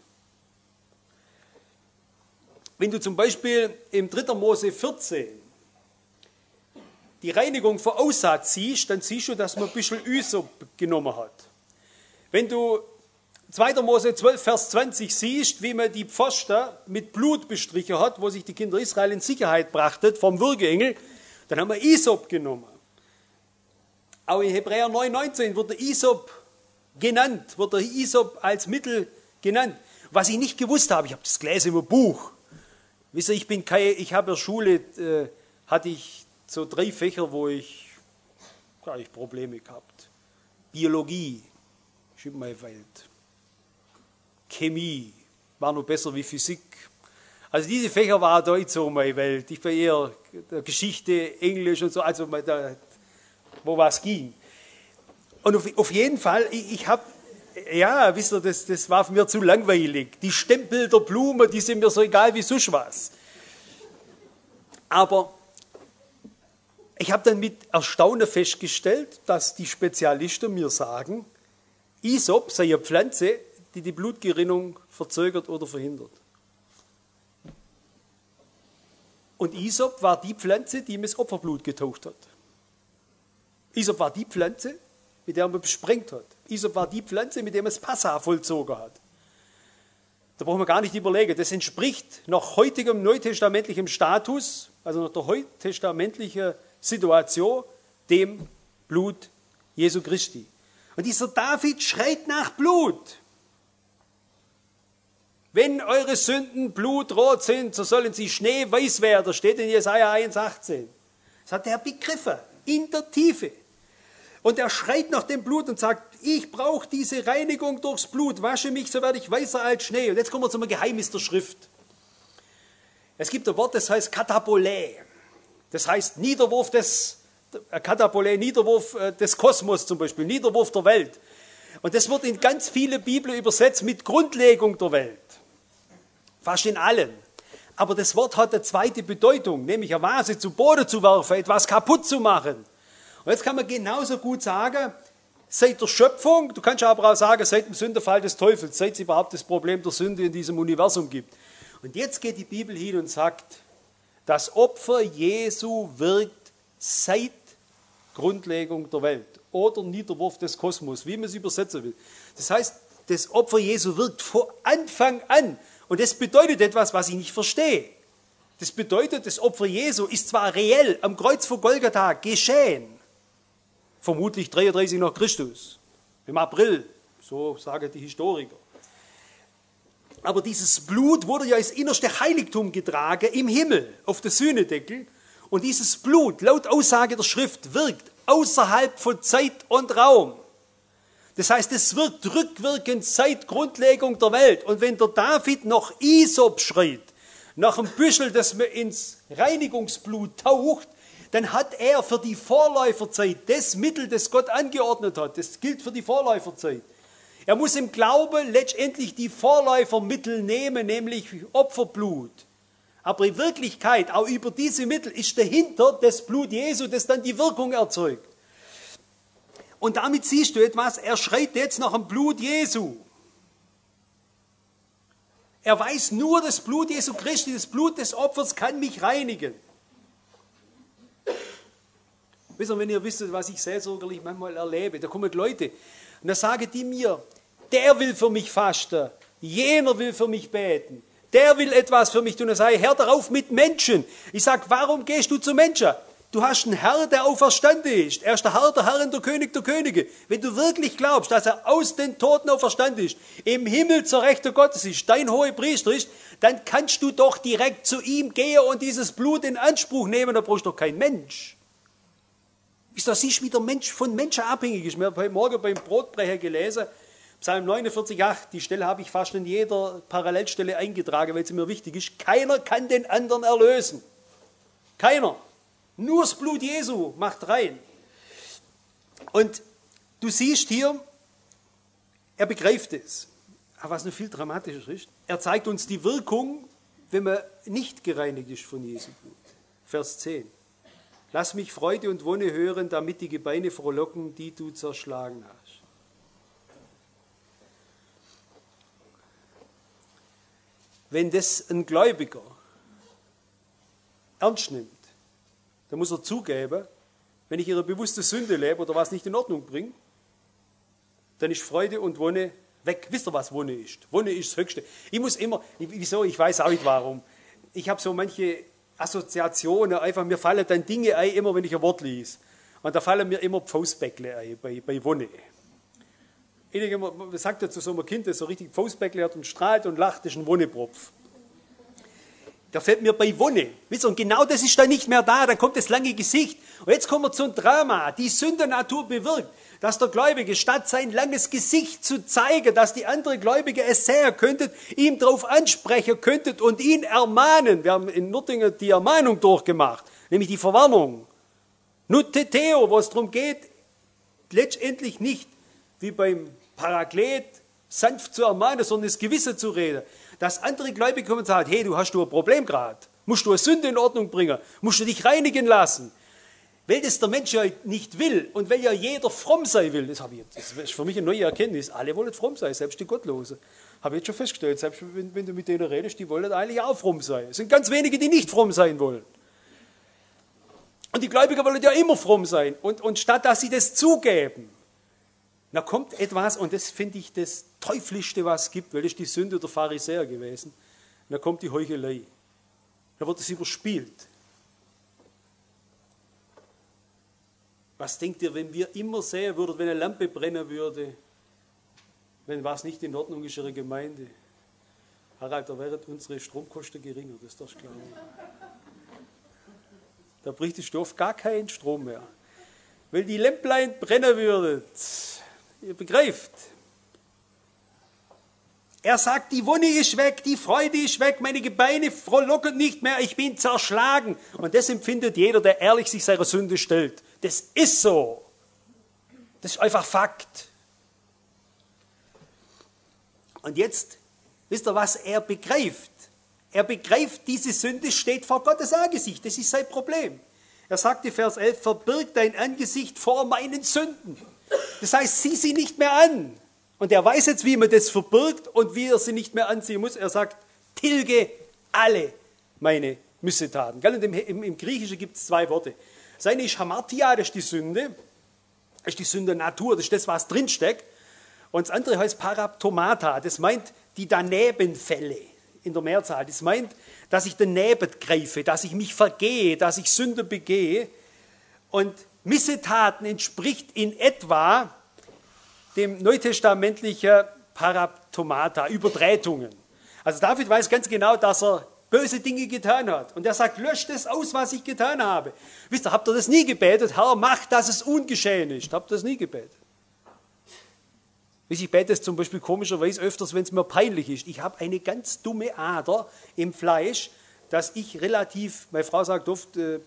S1: Wenn du zum Beispiel im 3. Mose 14 die Reinigung vor Aussaat siehst, dann siehst du, dass man ein bisschen Isop genommen hat. Wenn du 2. Mose 12, Vers 20 siehst, wie man die Pfosten mit Blut bestrichen hat, wo sich die Kinder Israel in Sicherheit brachten vom Würgeengel, dann haben wir Isop genommen. Auch in Hebräer 9,19 wird der Isop genannt, wird der Isop als Mittel genannt. Was ich nicht gewusst habe, ich habe das gelesen im Buch. Wisst ihr, ich habe in der Schule, hatte ich so 3 Fächer, wo ich Probleme gehabt. Biologie, ist in meiner Welt. Chemie, war noch besser wie Physik. Also diese Fächer waren da nicht so meine Welt. Ich war eher Geschichte, Englisch und so, also wo was ging. Und auf jeden Fall, ich habe, ja, wisst ihr, das war für mich zu langweilig. Die Stempel der Blume, die sind mir so egal wie sonst was. Aber ich habe dann mit Erstaunen festgestellt, dass die Spezialisten mir sagen, Isop sei eine Pflanze, die die Blutgerinnung verzögert oder verhindert. Und Isop war die Pflanze, die ihm das Opferblut getaucht hat. Isop war die Pflanze, mit der man besprengt hat. Isop war die Pflanze, mit der man das Passa vollzogen hat. Da brauchen wir gar nicht überlegen. Das entspricht nach heutigem neutestamentlichem Status, also nach der neutestamentlichen Situation, dem Blut Jesu Christi. Und dieser David schreit nach Blut. Wenn eure Sünden blutrot sind, so sollen sie schneeweiß werden. Das steht in Jesaja 1,18. Das hat er begriffen, in der Tiefe. Und er schreit nach dem Blut und sagt, ich brauche diese Reinigung durchs Blut. Wasche mich, so werde ich weißer als Schnee. Und jetzt kommen wir zum Geheimnis der Schrift. Es gibt ein Wort, das heißt Katapole. Das heißt Niederwurf des Kosmos zum Beispiel, Niederwurf der Welt. Und das wird in ganz viele Bibeln übersetzt mit Grundlegung der Welt. Fast in allen. Aber das Wort hat eine zweite Bedeutung, nämlich eine Vase zu Boden zu werfen, etwas kaputt zu machen. Und jetzt kann man genauso gut sagen, seit der Schöpfung, du kannst aber auch sagen, seit dem Sündenfall des Teufels, seit es überhaupt das Problem der Sünde in diesem Universum gibt. Und jetzt geht die Bibel hin und sagt, das Opfer Jesu wirkt seit Grundlegung der Welt oder Niederwurf des Kosmos, wie man es übersetzen will. Das heißt, das Opfer Jesu wirkt von Anfang an. Und das bedeutet etwas, was ich nicht verstehe. Das bedeutet, das Opfer Jesu ist zwar reell am Kreuz von Golgatha geschehen, vermutlich 33 nach Christus, im April, so sagen die Historiker. Aber dieses Blut wurde ja ins innerste Heiligtum getragen, im Himmel, auf der Sühnedeckel. Und dieses Blut, laut Aussage der Schrift, wirkt außerhalb von Zeit und Raum. Das heißt, es wirkt rückwirkend seit Grundlegung der Welt. Und wenn der David noch Isop schreit, nach einem Büschel, das man ins Reinigungsblut taucht, dann hat er für die Vorläuferzeit das Mittel, das Gott angeordnet hat. Das gilt für die Vorläuferzeit. Er muss im Glauben letztendlich die Vorläufermittel nehmen, nämlich Opferblut. Aber in Wirklichkeit, auch über diese Mittel, ist dahinter das Blut Jesu, das dann die Wirkung erzeugt. Und damit siehst du etwas, er schreit jetzt nach dem Blut Jesu. Er weiß nur, das Blut Jesu Christi, das Blut des Opfers kann mich reinigen. Wisst ihr, wenn ihr wisst, was ich seelsorgerlich manchmal erlebe, da kommen Leute und da sagen die mir, der will für mich fasten, jener will für mich beten, der will etwas für mich tun. Dann sage ich, hör darauf mit Menschen. Ich sage, warum gehst du zu Menschen? Du hast einen Herr, der auferstanden ist. Er ist der Herr und der König der Könige. Wenn du wirklich glaubst, dass er aus den Toten auferstanden ist, im Himmel zur Rechten Gottes ist, dein Hohepriester ist, dann kannst du doch direkt zu ihm gehen und dieses Blut in Anspruch nehmen. Da brauchst du doch kein Mensch. Ist das nicht wieder Mensch von Menschen abhängig? Ich habe heute Morgen beim Brotbrecher gelesen, Psalm 49,8, die Stelle habe ich fast in jeder Parallelstelle eingetragen, weil sie mir wichtig ist. Keiner kann den anderen erlösen. Keiner. Nur das Blut Jesu macht rein. Und du siehst hier, er begreift es. Aber was noch viel dramatischer ist, er zeigt uns die Wirkung, wenn man nicht gereinigt ist von Jesu Blut. Vers 10. Lass mich Freude und Wonne hören, damit die Gebeine frohlocken, die du zerschlagen hast. Wenn das ein Gläubiger ernst nimmt, dann muss er zugeben, wenn ich ihre bewusste Sünde lebe oder was nicht in Ordnung bringe, dann ist Freude und Wonne weg. Wisst ihr, was Wonne ist? Wonne ist das Höchste. Ich muss immer, wieso, ich weiß auch nicht warum, ich habe so manche Assoziationen, einfach mir fallen dann Dinge ein, immer wenn ich ein Wort lese. Und da fallen mir immer Pfausbäckle ein, bei Wonne. Ich denke immer, man sagt ja zu so einem Kind, das so richtig Pfausbäckle hat und strahlt und lacht, das ist ein Wonnepropf. Da fällt mir bei Wonne. Wisst ihr, und genau das ist dann nicht mehr da, dann kommt das lange Gesicht. Und jetzt kommen wir zum Drama. Die Sündennatur bewirkt, dass der Gläubige, statt sein langes Gesicht zu zeigen, dass die andere Gläubige es sehen könntet, ihm darauf ansprechen könntet und ihn ermahnen. Wir haben in Nürtingen die Ermahnung durchgemacht, nämlich die Verwarnung. Nuteteo, wo es darum geht, letztendlich nicht wie beim Paraklet sanft zu ermahnen, sondern das Gewisse zu reden. Dass andere Gläubige kommen und sagen, hey, du hast ein Problem gerade. Musst du eine Sünde in Ordnung bringen? Musst du dich reinigen lassen? Weil das der Mensch ja nicht will und weil ja jeder fromm sein will, das ist für mich eine neue Erkenntnis, alle wollen fromm sein, selbst die Gottlosen. Habe ich jetzt schon festgestellt, selbst wenn du mit denen redest, die wollen eigentlich auch fromm sein. Es sind ganz wenige, die nicht fromm sein wollen. Und die Gläubiger wollen ja immer fromm sein. Und statt dass sie das zugeben, da kommt etwas, und das finde ich das Teuflischste, was es gibt, weil das ist die Sünde der Pharisäer gewesen. Da kommt die Heuchelei. Da wird es überspielt. Was denkt ihr, wenn wir immer sehen würden, wenn eine Lampe brennen würde, wenn was nicht in Ordnung ist, ihre Gemeinde? Harald, da wären unsere Stromkosten geringer, das darfst du glauben. Da bricht die Stoff gar keinen Strom mehr. Weil die Lämplein brennen würden. Ihr begreift. Er sagt, die Wonne ist weg, die Freude ist weg, meine Gebeine frohlocken nicht mehr, ich bin zerschlagen. Und das empfindet jeder, der ehrlich sich seiner Sünde stellt. Das ist so. Das ist einfach Fakt. Und jetzt, wisst ihr, was er begreift? Er begreift, diese Sünde steht vor Gottes Angesicht. Das ist sein Problem. Er sagt in Vers 11, verbirg dein Angesicht vor meinen Sünden. Das heißt, sieh sie nicht mehr an. Und er weiß jetzt, wie man das verbirgt und wie er sie nicht mehr anziehen muss. Er sagt, tilge alle meine Missetaten. Und im Griechischen gibt es 2 Worte. Das eine ist Hamartia, das ist die Sünde. Das ist die Sünde Natur, das ist das, was drinsteckt. Und das andere heißt Paraptomata. Das meint die Danebenfälle in der Mehrzahl. Das meint, dass ich daneben greife, dass ich mich vergehe, dass ich Sünde begehe. Und Missetaten entspricht in etwa dem neutestamentlichen Paraptomata, Übertretungen. Also David weiß ganz genau, dass er böse Dinge getan hat. Und er sagt, löscht das aus, was ich getan habe. Wisst ihr, habt ihr das nie gebetet? Herr, mach, dass es ungeschehen ist. Habt ihr das nie gebetet? Ich bete es zum Beispiel komischerweise öfters, wenn es mir peinlich ist. Ich habe eine ganz dumme Ader im Fleisch, dass ich relativ, meine Frau sagt oft, du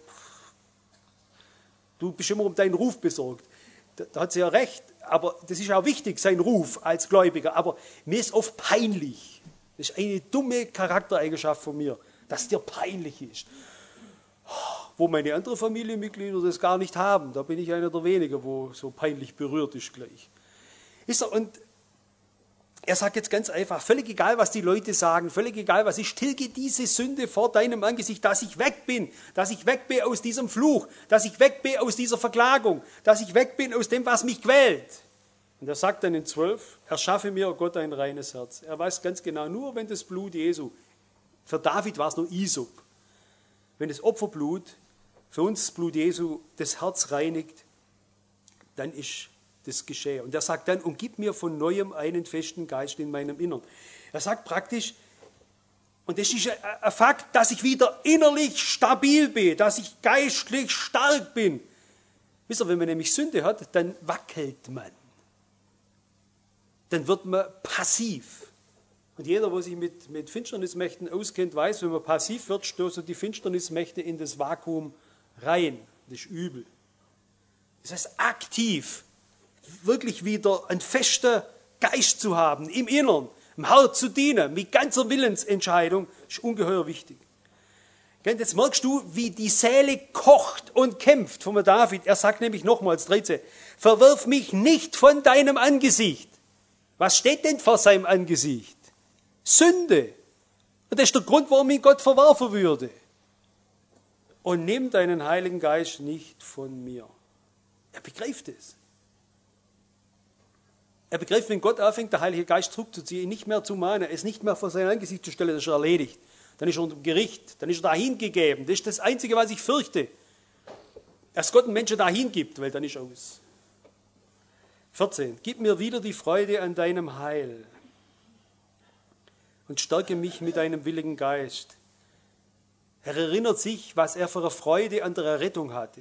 S1: bist immer um deinen Ruf besorgt. Da hat sie ja recht, aber das ist auch wichtig, sein Ruf als Gläubiger. Aber mir ist oft peinlich. Das ist eine dumme Charaktereigenschaft von mir, dass dir peinlich ist. Wo meine anderen Familienmitglieder das gar nicht haben. Da bin ich einer der wenigen, wo so peinlich berührt ist gleich. Und er sagt jetzt ganz einfach, völlig egal, was die Leute sagen, völlig egal, was ich tilge diese Sünde vor deinem Angesicht, dass ich weg bin aus diesem Fluch, dass ich weg bin aus dieser Verklagung, dass ich weg bin aus dem, was mich quält. Und er sagt dann in 12, erschaffe mir, oh Gott, ein reines Herz. Er weiß ganz genau, nur wenn das Blut Jesu, für David war es nur Isop, wenn das Opferblut, für uns das Blut Jesu, das Herz reinigt, dann ist das geschehen. Und er sagt dann, und gib mir von Neuem einen festen Geist in meinem Innern. Er sagt praktisch, und das ist ein Fakt, dass ich wieder innerlich stabil bin, dass ich geistlich stark bin. Wisst ihr, wenn man nämlich Sünde hat, dann wackelt man. Dann wird man passiv. Und jeder, der sich mit Finsternismächten auskennt, weiß, wenn man passiv wird, stoßen die Finsternismächte in das Vakuum rein. Das ist übel. Das heißt, aktiv wirklich wieder einen festen Geist zu haben, im Innern, im Herrn zu dienen, mit ganzer Willensentscheidung, ist ungeheuer wichtig. Jetzt merkst du, wie die Seele kocht und kämpft von David. Er sagt nämlich nochmals, 13, verwirf mich nicht von deinem Angesicht. Was steht denn vor seinem Angesicht? Sünde. Und das ist der Grund, warum ihn Gott verwerfen würde. Und nimm deinen Heiligen Geist nicht von mir. Er begreift es. Er begreift, wenn Gott anfängt, der Heilige Geist zurückzuziehen, ihn nicht mehr zu mahnen, es nicht mehr vor sein Angesicht zu stellen, das ist erledigt. Dann ist er unter dem Gericht, dann ist er dahin gegeben. Das ist das Einzige, was ich fürchte. Dass Gott einen Menschen dahin gibt, weil dann ist er aus. 14. Gib mir wieder die Freude an deinem Heil und stärke mich mit deinem willigen Geist. Er erinnert sich, was er für eine Freude an der Errettung hatte.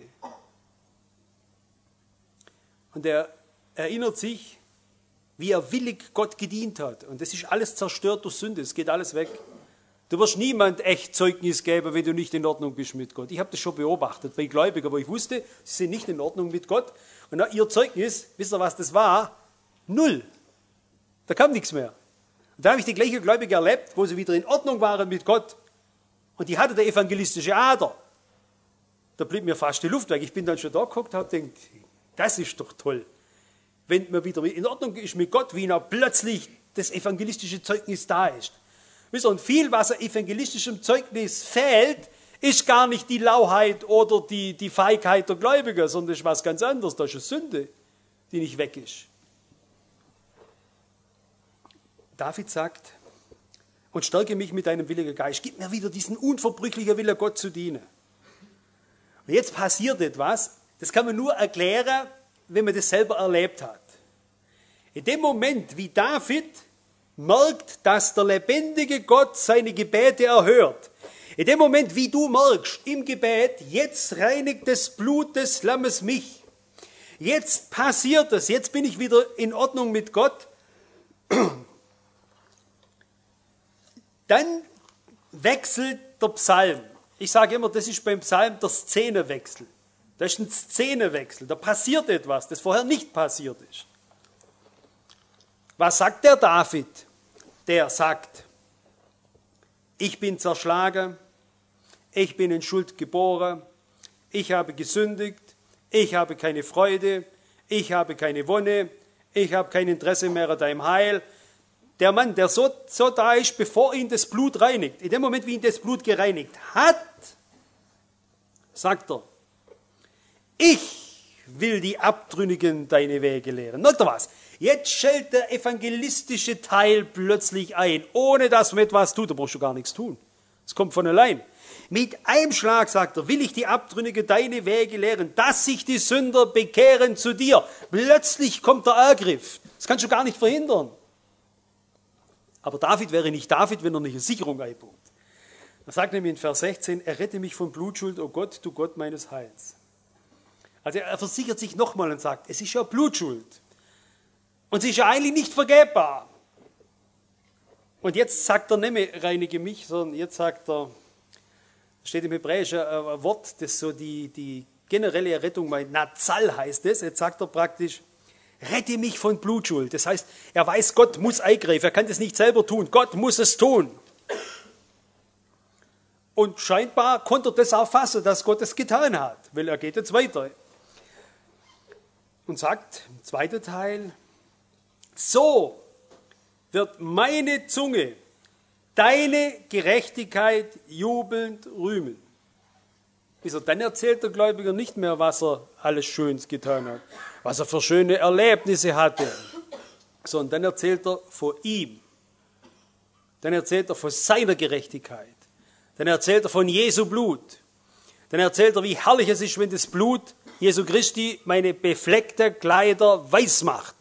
S1: Und er erinnert sich, wie er willig Gott gedient hat. Und das ist alles zerstört durch Sünde, es geht alles weg. Du wirst niemand echt Zeugnis geben, wenn du nicht in Ordnung bist mit Gott. Ich habe das schon beobachtet bei Gläubigen, wo ich wusste, sie sind nicht in Ordnung mit Gott. Und ihr Zeugnis, wisst ihr, was das war? 0. Da kam nichts mehr. Und da habe ich die gleiche Gläubige erlebt, wo sie wieder in Ordnung waren mit Gott. Und die hatte der evangelistische Ader. Da blieb mir fast die Luft weg. Ich bin dann schon da geguckt und habe gedacht, das ist doch toll. Wenn man wieder in Ordnung ist mit Gott, wie noch plötzlich das evangelistische Zeugnis da ist. Wisst ihr, und viel, was an evangelistischem Zeugnis fehlt, ist gar nicht die Lauheit oder die Feigheit der Gläubiger, sondern ist was ganz anderes. Das ist eine Sünde, die nicht weg ist. David sagt, und stärke mich mit deinem willigen Geist. Gib mir wieder diesen unverbrüchlichen Willen, Gott zu dienen. Und jetzt passiert etwas, das kann man nur erklären, wenn man das selber erlebt hat. In dem Moment, wie David merkt, dass der lebendige Gott seine Gebete erhört, in dem Moment, wie du merkst im Gebet, jetzt reinigt das Blut des Lammes mich, jetzt passiert es, jetzt bin ich wieder in Ordnung mit Gott, dann wechselt der Psalm. Ich sage immer, das ist beim Psalm der Szenewechsel. Das ist ein Szenewechsel, da passiert etwas, das vorher nicht passiert ist. Was sagt der David? Der sagt, ich bin zerschlagen, ich bin in Schuld geboren, ich habe gesündigt, ich habe keine Freude, ich habe keine Wonne, ich habe kein Interesse mehr an deinem Heil. Der Mann, der so da ist, bevor ihn das Blut reinigt, in dem Moment, wie ihn das Blut gereinigt hat, sagt er, ich will die Abtrünnigen deine Wege lehren. Merkt ihr was? Jetzt schellt der evangelistische Teil plötzlich ein, ohne dass man etwas tut. Da brauchst du gar nichts tun. Es kommt von allein. Mit einem Schlag, sagt er, will ich die Abtrünnigen deine Wege lehren, dass sich die Sünder bekehren zu dir. Plötzlich kommt der Ergriff. Das kannst du gar nicht verhindern. Aber David wäre nicht David, wenn er nicht eine Sicherung einbaut. Er sagt nämlich in Vers 16, errette mich von Blutschuld, o Gott, du Gott meines Heils. Also er versichert sich nochmal und sagt, es ist ja Blutschuld. Und sie ist ja eigentlich nicht vergebbar. Und jetzt sagt er nicht mehr, reinige mich, sondern jetzt sagt er, steht im Hebräischen ein Wort, das so die generelle Errettung meint, Nazal heißt es. Jetzt sagt er praktisch, rette mich von Blutschuld. Das heißt, er weiß, Gott muss eingreifen, er kann das nicht selber tun, Gott muss es tun. Und scheinbar konnte er das auch fassen, dass Gott es getan hat, weil er geht jetzt weiter. Und sagt, im zweiten Teil, so wird meine Zunge deine Gerechtigkeit jubelnd rühmen. Dann erzählt der Gläubiger nicht mehr, was er alles Schönes getan hat, was er für schöne Erlebnisse hatte, sondern dann erzählt er von ihm. Dann erzählt er von seiner Gerechtigkeit. Dann erzählt er von Jesu Blut. Dann erzählt er, wie herrlich es ist, wenn das Blut Jesu Christi meine befleckte Kleider weiß macht.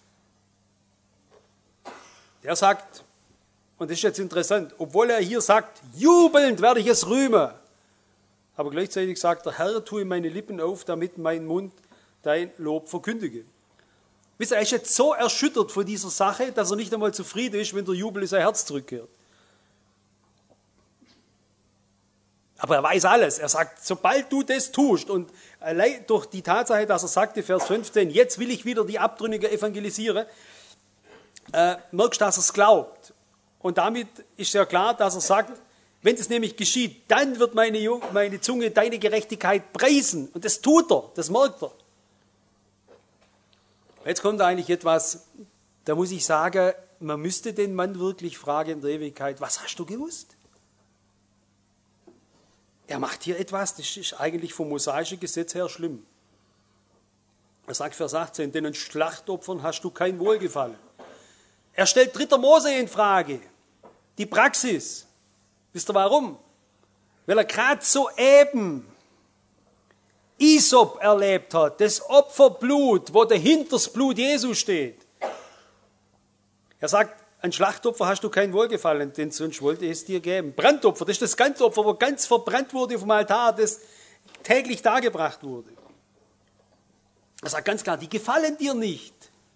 S1: Der sagt, und das ist jetzt interessant, obwohl er hier sagt, jubelnd werde ich es rühmen, aber gleichzeitig sagt er, Herr, tue meine Lippen auf, damit mein Mund dein Lob verkündige. Wisst ihr, er ist jetzt so erschüttert von dieser Sache, dass er nicht einmal zufrieden ist, wenn der Jubel in sein Herz zurückkehrt. Aber er weiß alles. Er sagt, sobald du das tust, und allein durch die Tatsache, dass er sagte, Vers 15, jetzt will ich wieder die Abtrünnigen evangelisieren, merkst du, dass er es glaubt. Und damit ist ja klar, dass er sagt, wenn es nämlich geschieht, dann wird meine Zunge deine Gerechtigkeit preisen. Und das tut er, das merkt er. Jetzt kommt eigentlich etwas, da muss ich sagen, man müsste den Mann wirklich fragen in der Ewigkeit, was hast du gewusst? Er macht hier etwas, das ist eigentlich vom mosaischen Gesetz her schlimm. Er sagt Vers 18, denn an Schlachtopfern hast du kein Wohlgefallen. Er stellt 3. Mose in Frage, die Praxis. Wisst ihr warum? Weil er gerade soeben Isop erlebt hat, das Opferblut, wo dahinter das Blut Jesu steht. Er sagt, an Schlachtopfer hast du kein Wohlgefallen, denn sonst wollte es dir geben. Brandopfer, das ist das ganze Opfer, wo ganz verbrannt wurde auf dem Altar, das täglich dargebracht wurde. Er sagt ganz klar, die gefallen dir nicht.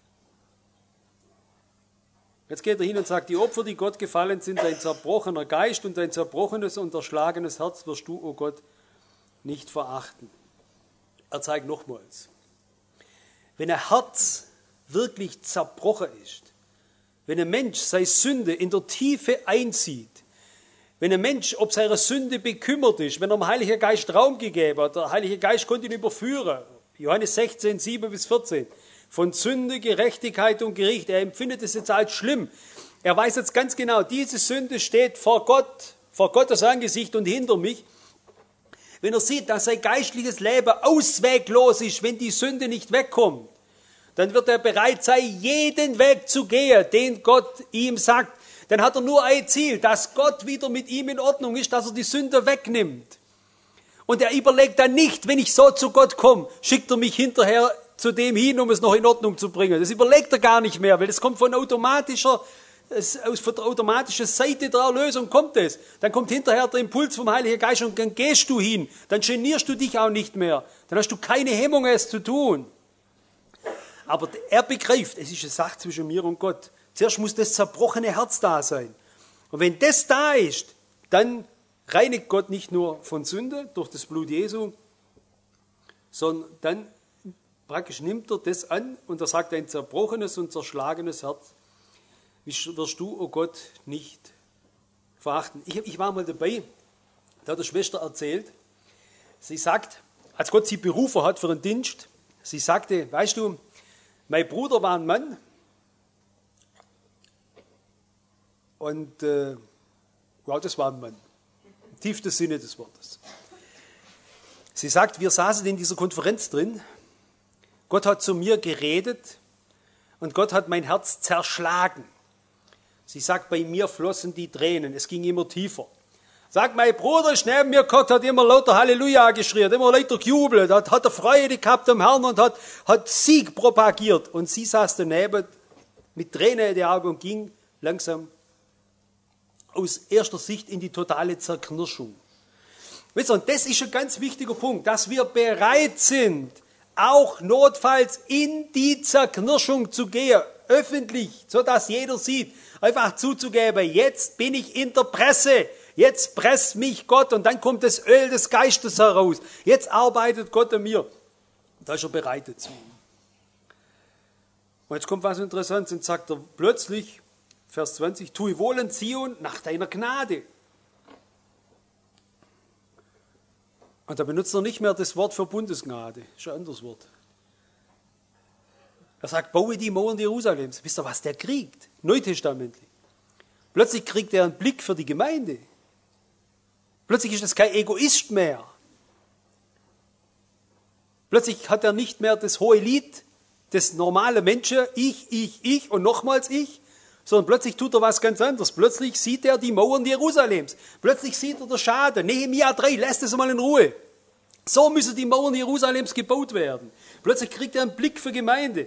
S1: Jetzt geht er hin und sagt, die Opfer, die Gott gefallen sind, dein zerbrochener Geist und dein zerbrochenes und erschlagenes Herz wirst du, o Gott, nicht verachten. Er zeigt nochmals, wenn ein Herz wirklich zerbrochen ist, wenn ein Mensch seine Sünde in der Tiefe einzieht, wenn ein Mensch ob seine Sünde bekümmert ist, wenn er dem Heiligen Geist Raum gegeben hat, der Heilige Geist konnte ihn überführen, Johannes 16, 7 bis 14, von Sünde, Gerechtigkeit und Gericht, er empfindet es jetzt als schlimm. Er weiß jetzt ganz genau, diese Sünde steht vor Gott, vor Gottes Angesicht und hinter mich. Wenn er sieht, dass sein geistliches Leben ausweglos ist, wenn die Sünde nicht wegkommt, dann wird er bereit sein, jeden Weg zu gehen, den Gott ihm sagt. Dann hat er nur ein Ziel, dass Gott wieder mit ihm in Ordnung ist, dass er die Sünde wegnimmt. Und er überlegt dann nicht, wenn ich so zu Gott komme, schickt er mich hinterher zu dem hin, um es noch in Ordnung zu bringen. Das überlegt er gar nicht mehr, weil das kommt von der automatischen Seite der Erlösung kommt es. Dann kommt hinterher der Impuls vom Heiligen Geist und dann gehst du hin. Dann genierst du dich auch nicht mehr. Dann hast du keine Hemmung, es zu tun. Aber er begreift, es ist eine Sache zwischen mir und Gott. Zuerst muss das zerbrochene Herz da sein. Und wenn das da ist, dann reinigt Gott nicht nur von Sünde durch das Blut Jesu, sondern dann praktisch nimmt er das an und er sagt, ein zerbrochenes und zerschlagenes Herz wirst du, oh Gott, nicht verachten. Ich war mal dabei, da hat eine Schwester erzählt, sie sagt, als Gott sie berufen hat für einen Dienst, sie sagte, weißt du, Mein Bruder war ein Mann und ja, das war ein Mann, im tiefsten Sinne des Wortes. Sie sagt, wir saßen in dieser Konferenz drin, Gott hat zu mir geredet und Gott hat mein Herz zerschlagen. Sie sagt, bei mir flossen die Tränen, es ging immer tiefer. Sagt, mein Bruder ist neben mir geguckt, hat immer lauter Halleluja geschrien, immer lauter gejubelt, hat er Freude gehabt am Herrn und hat Sieg propagiert. Und sie saß daneben mit Tränen in den Augen und ging langsam aus erster Sicht in die totale Zerknirschung. Und das ist ein ganz wichtiger Punkt, dass wir bereit sind, auch notfalls in die Zerknirschung zu gehen, öffentlich, sodass jeder sieht, einfach zuzugeben, jetzt bin ich in der Presse, jetzt presst mich Gott und dann kommt das Öl des Geistes heraus, jetzt arbeitet Gott an mir. Da ist er bereit dazu. Und jetzt kommt was Interessantes und sagt er plötzlich, Vers 20, tue wohl an Zion nach deiner Gnade. Und da benutzt er nicht mehr das Wort für Bundesgnade, das ist ein anderes Wort. Er sagt, baue die Mauern Jerusalems. Wisst ihr, was der kriegt? Neutestamentlich. Plötzlich kriegt er einen Blick für die Gemeinde. Plötzlich ist es kein Egoist mehr. Plötzlich hat er nicht mehr das hohe Lied des normalen Menschen, ich und nochmals ich, sondern plötzlich tut er was ganz anderes. Plötzlich sieht er die Mauern Jerusalems. Plötzlich sieht er den Schaden. Nehemia 3, lässt es mal in Ruhe. So müssen die Mauern Jerusalems gebaut werden. Plötzlich kriegt er einen Blick für Gemeinde.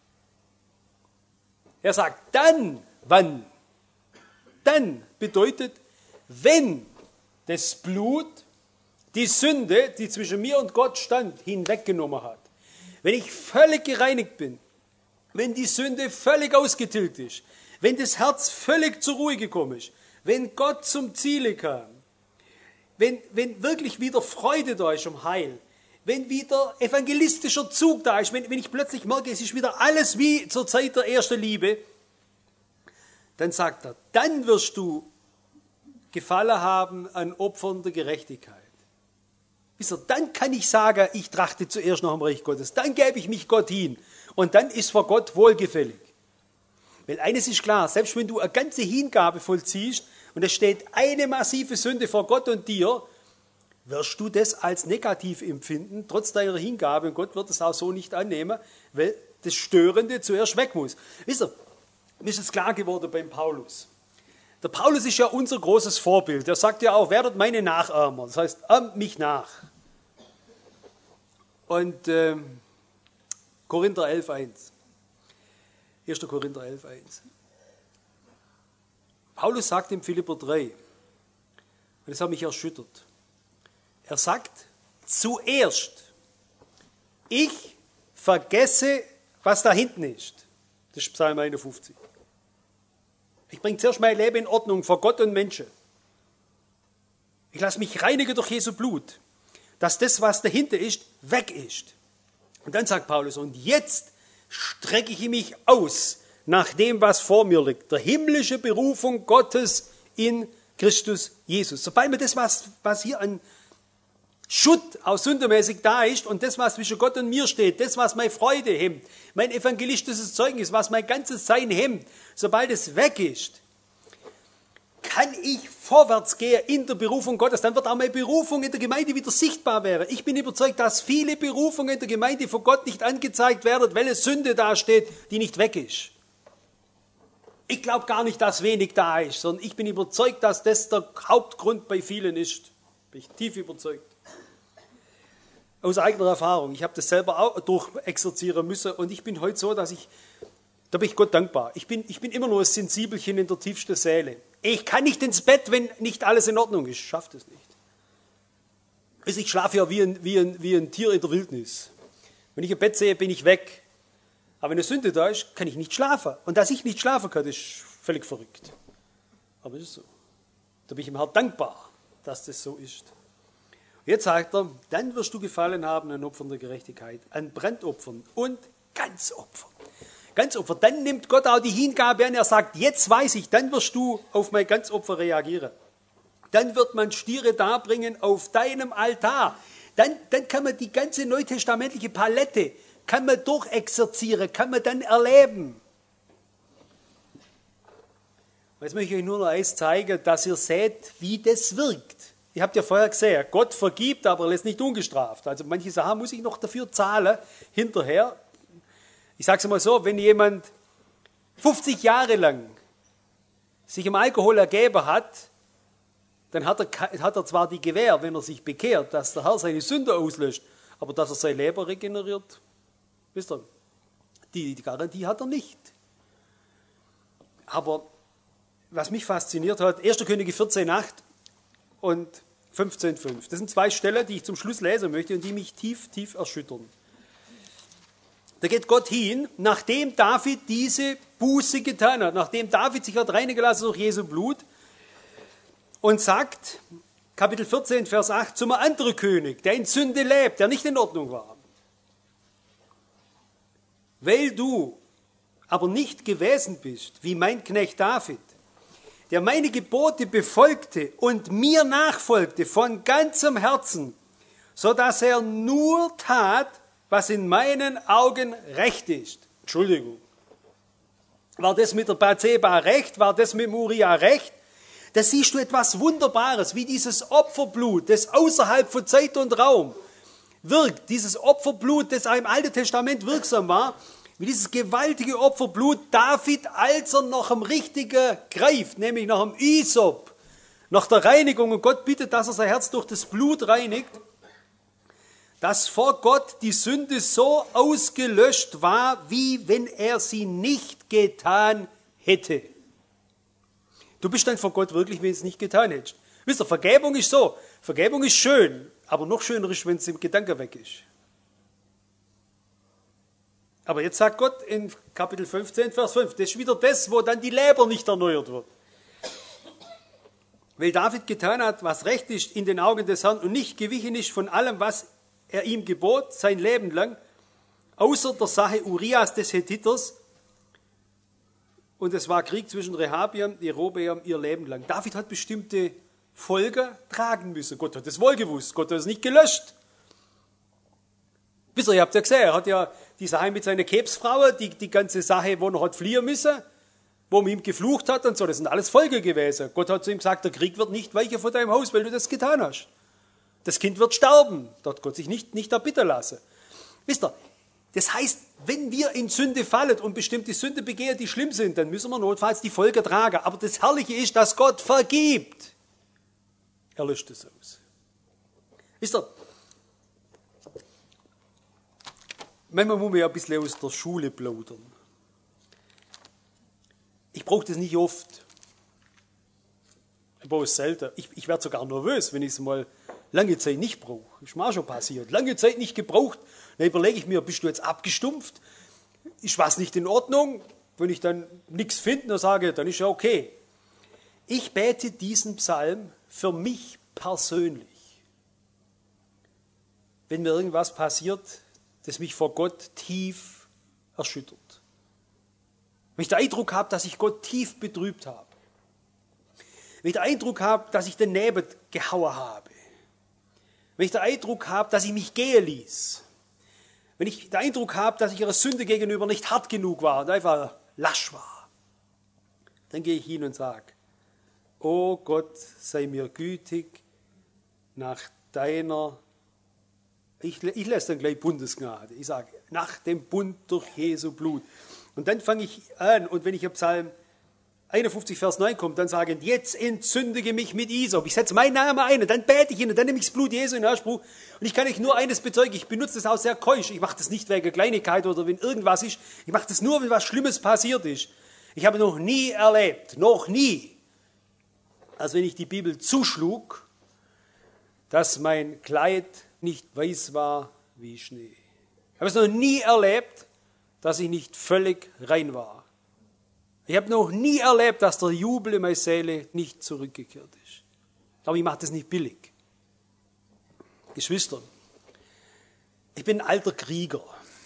S1: Er sagt, dann, wann? Dann bedeutet, wenn das Blut die Sünde, die zwischen mir und Gott stand, hinweggenommen hat. Wenn ich völlig gereinigt bin, wenn die Sünde völlig ausgetilgt ist, wenn das Herz völlig zur Ruhe gekommen ist, wenn Gott zum Ziele kam, wenn wirklich wieder Freude da ist um Heil, wenn wieder evangelistischer Zug da ist, wenn ich plötzlich merke, es ist wieder alles wie zur Zeit der ersten Liebe, dann sagt er, dann wirst du Gefallen haben an Opfern der Gerechtigkeit. Wisst ihr, dann kann ich sagen, ich trachte zuerst nach dem Reich Gottes, dann gebe ich mich Gott hin und dann ist vor Gott wohlgefällig. Weil eines ist klar, selbst wenn du eine ganze Hingabe vollziehst und es steht eine massive Sünde vor Gott und dir, wirst du das als negativ empfinden, trotz deiner Hingabe, und Gott wird es auch so nicht annehmen, weil das Störende zuerst weg muss. Wisst ihr, mir ist es klar geworden beim Paulus. Der Paulus ist ja unser großes Vorbild. Er sagt ja auch, werdet meine Nachahmer. Das heißt, ahmt mich nach. Und Korinther 11,1. 1. Korinther 11,1. Paulus sagt in Philipper 3, und das hat mich erschüttert, er sagt, zuerst, ich vergesse, was da hinten ist. Das ist Psalm 51. Ich bringe zuerst mein Leben in Ordnung vor Gott und Menschen. Ich lasse mich reinigen durch Jesu Blut, dass das, was dahinter ist, weg ist. Und dann sagt Paulus, und jetzt strecke ich mich aus nach dem, was vor mir liegt. Der himmlische Berufung Gottes in Christus Jesus. Sobald mir das, was hier an Schutt auch sündermäßig da ist und das, was zwischen Gott und mir steht, das, was meine Freude hemmt, mein evangelistisches Zeugnis, was mein ganzes Sein hemmt, sobald es weg ist, kann ich vorwärts gehen in der Berufung Gottes. Dann wird auch meine Berufung in der Gemeinde wieder sichtbar werden. Ich bin überzeugt, dass viele Berufungen in der Gemeinde von Gott nicht angezeigt werden, weil es Sünde dasteht, die nicht weg ist. Ich glaube gar nicht, dass wenig da ist, sondern ich bin überzeugt, dass das der Hauptgrund bei vielen ist. Bin ich tief überzeugt. Aus eigener Erfahrung. Ich habe das selber auch durchexerzieren müssen und ich bin heute so, da bin ich Gott dankbar. Ich bin immer nur ein Sensibelchen in der tiefsten Seele. Ich kann nicht ins Bett, wenn nicht alles in Ordnung ist. Ich schaffe das nicht. Also ich schlafe ja wie ein Tier in der Wildnis. Wenn ich ein Bett sehe, bin ich weg. Aber wenn eine Sünde da ist, kann ich nicht schlafen. Und dass ich nicht schlafen kann, ist völlig verrückt. Aber es ist so. Da bin ich dem Herrn dankbar, dass das so ist. Jetzt sagt er, dann wirst du Gefallen haben an Opfern der Gerechtigkeit, an Brandopfern und Ganzopfern. Ganzopfer, dann nimmt Gott auch die Hingabe an, er sagt, jetzt weiß ich, dann wirst du auf mein Ganzopfer reagieren. Dann wird man Stiere darbringen auf deinem Altar. Dann kann man die ganze neutestamentliche Palette kann man durchexerzieren, kann man dann erleben. Jetzt möchte ich euch nur noch eins zeigen, dass ihr seht, wie das wirkt. Ihr habt ja vorher gesehen, Gott vergibt, aber er lässt nicht ungestraft. Also manche Sachen muss ich noch dafür zahlen, hinterher. Ich sage es mal so, wenn jemand 50 Jahre lang sich im Alkohol ergeben hat, dann hat er zwar die Gewähr, wenn er sich bekehrt, dass der Herr seine Sünde auslöscht, aber dass er sein Leben regeneriert, wisst ihr, die Garantie hat er nicht. Aber was mich fasziniert hat, 1. Könige 14,8 und 15,5. Das sind zwei Stellen, die ich zum Schluss lesen möchte und die mich tief, tief erschüttern. Da geht Gott hin, nachdem David diese Buße getan hat, nachdem David sich hat reinigen lassen durch Jesu Blut und sagt, Kapitel 14, Vers 8, zum anderen König, der in Sünde lebt, der nicht in Ordnung war. Weil du aber nicht gewesen bist, wie mein Knecht David, der meine Gebote befolgte und mir nachfolgte von ganzem Herzen, so dass er nur tat, was in meinen Augen recht ist. Entschuldigung. War das mit der Bathseba recht? War das mit dem Uria recht? Da siehst du etwas Wunderbares, wie dieses Opferblut, das außerhalb von Zeit und Raum wirkt. Dieses Opferblut, das im Alten Testament wirksam war, wie dieses gewaltige Opferblut David, als er nach dem Richtigen greift, nämlich nach dem Isop, nach der Reinigung, und Gott bittet, dass er sein Herz durch das Blut reinigt, dass vor Gott die Sünde so ausgelöscht war, wie wenn er sie nicht getan hätte. Du bist dann vor Gott wirklich, wenn du es nicht getan hättest. Wisst ihr, Vergebung ist so, Vergebung ist schön, aber noch schöner ist, wenn es im Gedanken weg ist. Aber jetzt sagt Gott in Kapitel 15, Vers 5, das ist wieder das, wo dann die Leber nicht erneuert wird. Weil David getan hat, was recht ist in den Augen des Herrn und nicht gewichen ist von allem, was er ihm gebot, sein Leben lang, außer der Sache Urias des Hethiters. Und es war Krieg zwischen Rehabiam und Jerobeam ihr Leben lang. David hat bestimmte Folgen tragen müssen. Gott hat das wohl gewusst. Gott hat es nicht gelöscht. Wisst ihr, ihr habt ja gesehen, er hat ja die Sache mit seiner Kebsfrau, die ganze Sache, wo er hat fliehen müssen, wo man ihm geflucht hat und so, das sind alles Folgen gewesen. Gott hat zu ihm gesagt, der Krieg wird nicht weichen von deinem Haus, weil du das getan hast. Das Kind wird sterben. Dort hat Gott sich nicht erbitten lassen. Wisst ihr, das heißt, wenn wir in Sünde fallen und bestimmte Sünde begehen, die schlimm sind, dann müssen wir notfalls die Folge tragen. Aber das Herrliche ist, dass Gott vergibt. Er löscht es aus. Wisst ihr, manchmal muss man ja ein bisschen aus der Schule plaudern. Ich brauche das nicht oft. Ich brauche es selten. Ich werde sogar nervös, wenn ich es mal lange Zeit nicht brauche. Ist mir auch schon passiert. Lange Zeit nicht gebraucht. Dann überlege ich mir, bist du jetzt abgestumpft? Ist was nicht in Ordnung? Wenn ich dann nichts finde, dann sage, dann ist ja okay. Ich bete diesen Psalm für mich persönlich. Wenn mir irgendwas passiert, das mich vor Gott tief erschüttert. Wenn ich den Eindruck habe, dass ich Gott tief betrübt habe. Wenn ich den Eindruck habe, dass ich daneben gehauen habe. Wenn ich den Eindruck habe, dass ich mich gehen ließ. Wenn ich den Eindruck habe, dass ich ihrer Sünde gegenüber nicht hart genug war und einfach lasch war. Dann gehe ich hin und sage, oh Gott, sei mir gütig nach deiner, ich lese dann gleich Bundesgnade. Ich sage, nach dem Bund durch Jesu Blut. Und dann fange ich an, und wenn ich im Psalm 51, Vers 9 kommt, dann sage ich, jetzt entzündige mich mit Isop. Ich setze meinen Namen ein und dann bete ich ihn und dann nehme ich das Blut Jesu in Anspruch. Und ich kann euch nur eines bezeugen, ich benutze das auch sehr keusch. Ich mache das nicht wegen Kleinigkeit oder wenn irgendwas ist. Ich mache das nur, wenn was Schlimmes passiert ist. Ich habe noch nie erlebt, noch nie, als wenn ich die Bibel zuschlug, dass mein Kleid nicht weiß war wie Schnee. Ich habe es noch nie erlebt, dass ich nicht völlig rein war. Ich habe noch nie erlebt, dass der Jubel in meiner Seele nicht zurückgekehrt ist. Aber ich mache das nicht billig. Geschwister, ich bin ein alter Krieger.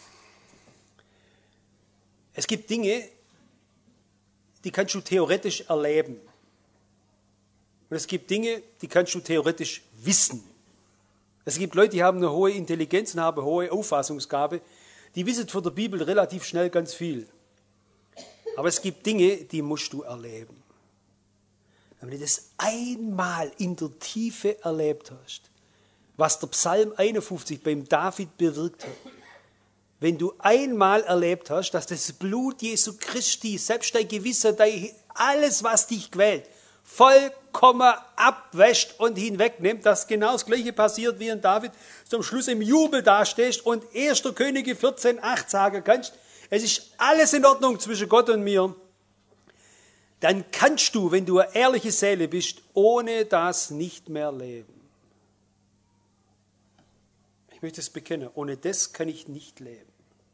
S1: Es gibt Dinge, die kannst du theoretisch erleben. Und es gibt Dinge, die kannst du theoretisch wissen. Es gibt Leute, die haben eine hohe Intelligenz und haben eine hohe Auffassungsgabe. die wissen von der Bibel relativ schnell ganz viel. Aber es gibt Dinge, die musst du erleben. Wenn du das einmal in der Tiefe erlebt hast, was der Psalm 51 beim David bewirkt hat, wenn du einmal erlebt hast, dass das Blut Jesu Christi, selbst dein Gewissen, alles, was dich quält, vollkommen abwäscht und hinwegnimmt, dass genau das Gleiche passiert wie in David, zum Schluss im Jubel dastehst und 1. Könige 14,8 sagen kannst, es ist alles in Ordnung zwischen Gott und mir, dann kannst du, wenn du eine ehrliche Seele bist, ohne das nicht mehr leben. Ich möchte es bekennen, ohne das kann ich nicht leben.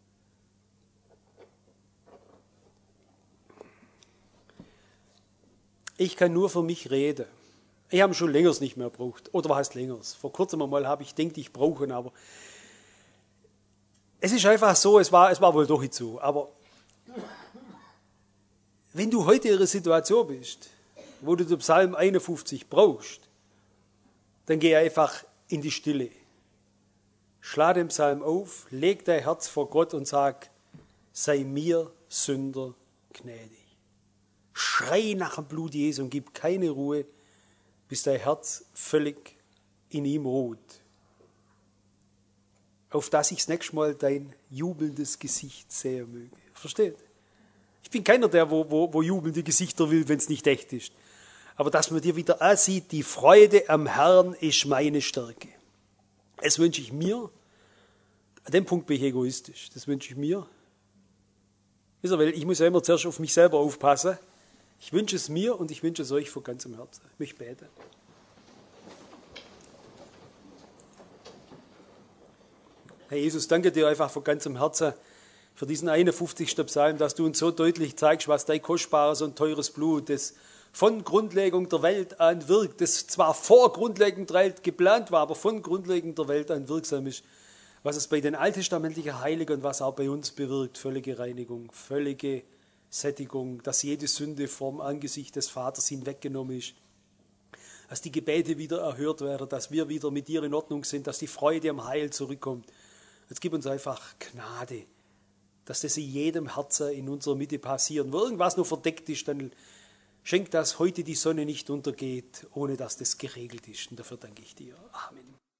S1: Ich kann nur für mich reden. Ich habe schon länger nicht mehr gebraucht. Oder was heißt länger? Vor kurzem einmal habe ich gedacht, ich brauche ihn, aber es ist einfach so, es war wohl doch nicht so. Aber wenn du heute in einer Situation bist, wo du den Psalm 51 brauchst, dann geh einfach in die Stille. Schlag den Psalm auf, leg dein Herz vor Gott und sag, sei mir Sünder gnädig. Schrei nach dem Blut Jesu und gib keine Ruhe, bis dein Herz völlig in ihm ruht. Auf dass ich das nächste Mal dein jubelndes Gesicht sehen möge. Versteht? Ich bin keiner, der wo jubelnde Gesichter will, wenn es nicht echt ist. Aber dass man dir wieder ansieht, die Freude am Herrn ist meine Stärke. Das wünsche ich mir. An dem Punkt bin ich egoistisch. Das wünsche ich mir. Wisst ihr, weil ich muss ja immer zuerst auf mich selber aufpassen. Ich wünsche es mir und ich wünsche es euch von ganzem Herzen. Ich möchte beten. Herr Jesus, danke dir einfach von ganzem Herzen für diesen 51. Psalm, dass du uns so deutlich zeigst, was dein kostbares und teures Blut, das von Grundlegung der Welt an wirkt, das zwar vor Grundlegung der Welt geplant war, aber von Grundlegung der Welt an wirksam ist, was es bei den alttestamentlichen Heiligen und was auch bei uns bewirkt, völlige Reinigung, völlige Sättigung, dass jede Sünde vom Angesicht des Vaters hinweggenommen ist, dass die Gebete wieder erhört werden, dass wir wieder mit dir in Ordnung sind, dass die Freude am Heil zurückkommt. Jetzt gib uns einfach Gnade, dass das in jedem Herzen in unserer Mitte passiert. Wo irgendwas noch verdeckt ist, dann schenk, dass heute die Sonne nicht untergeht, ohne dass das geregelt ist. Und dafür danke ich dir. Amen.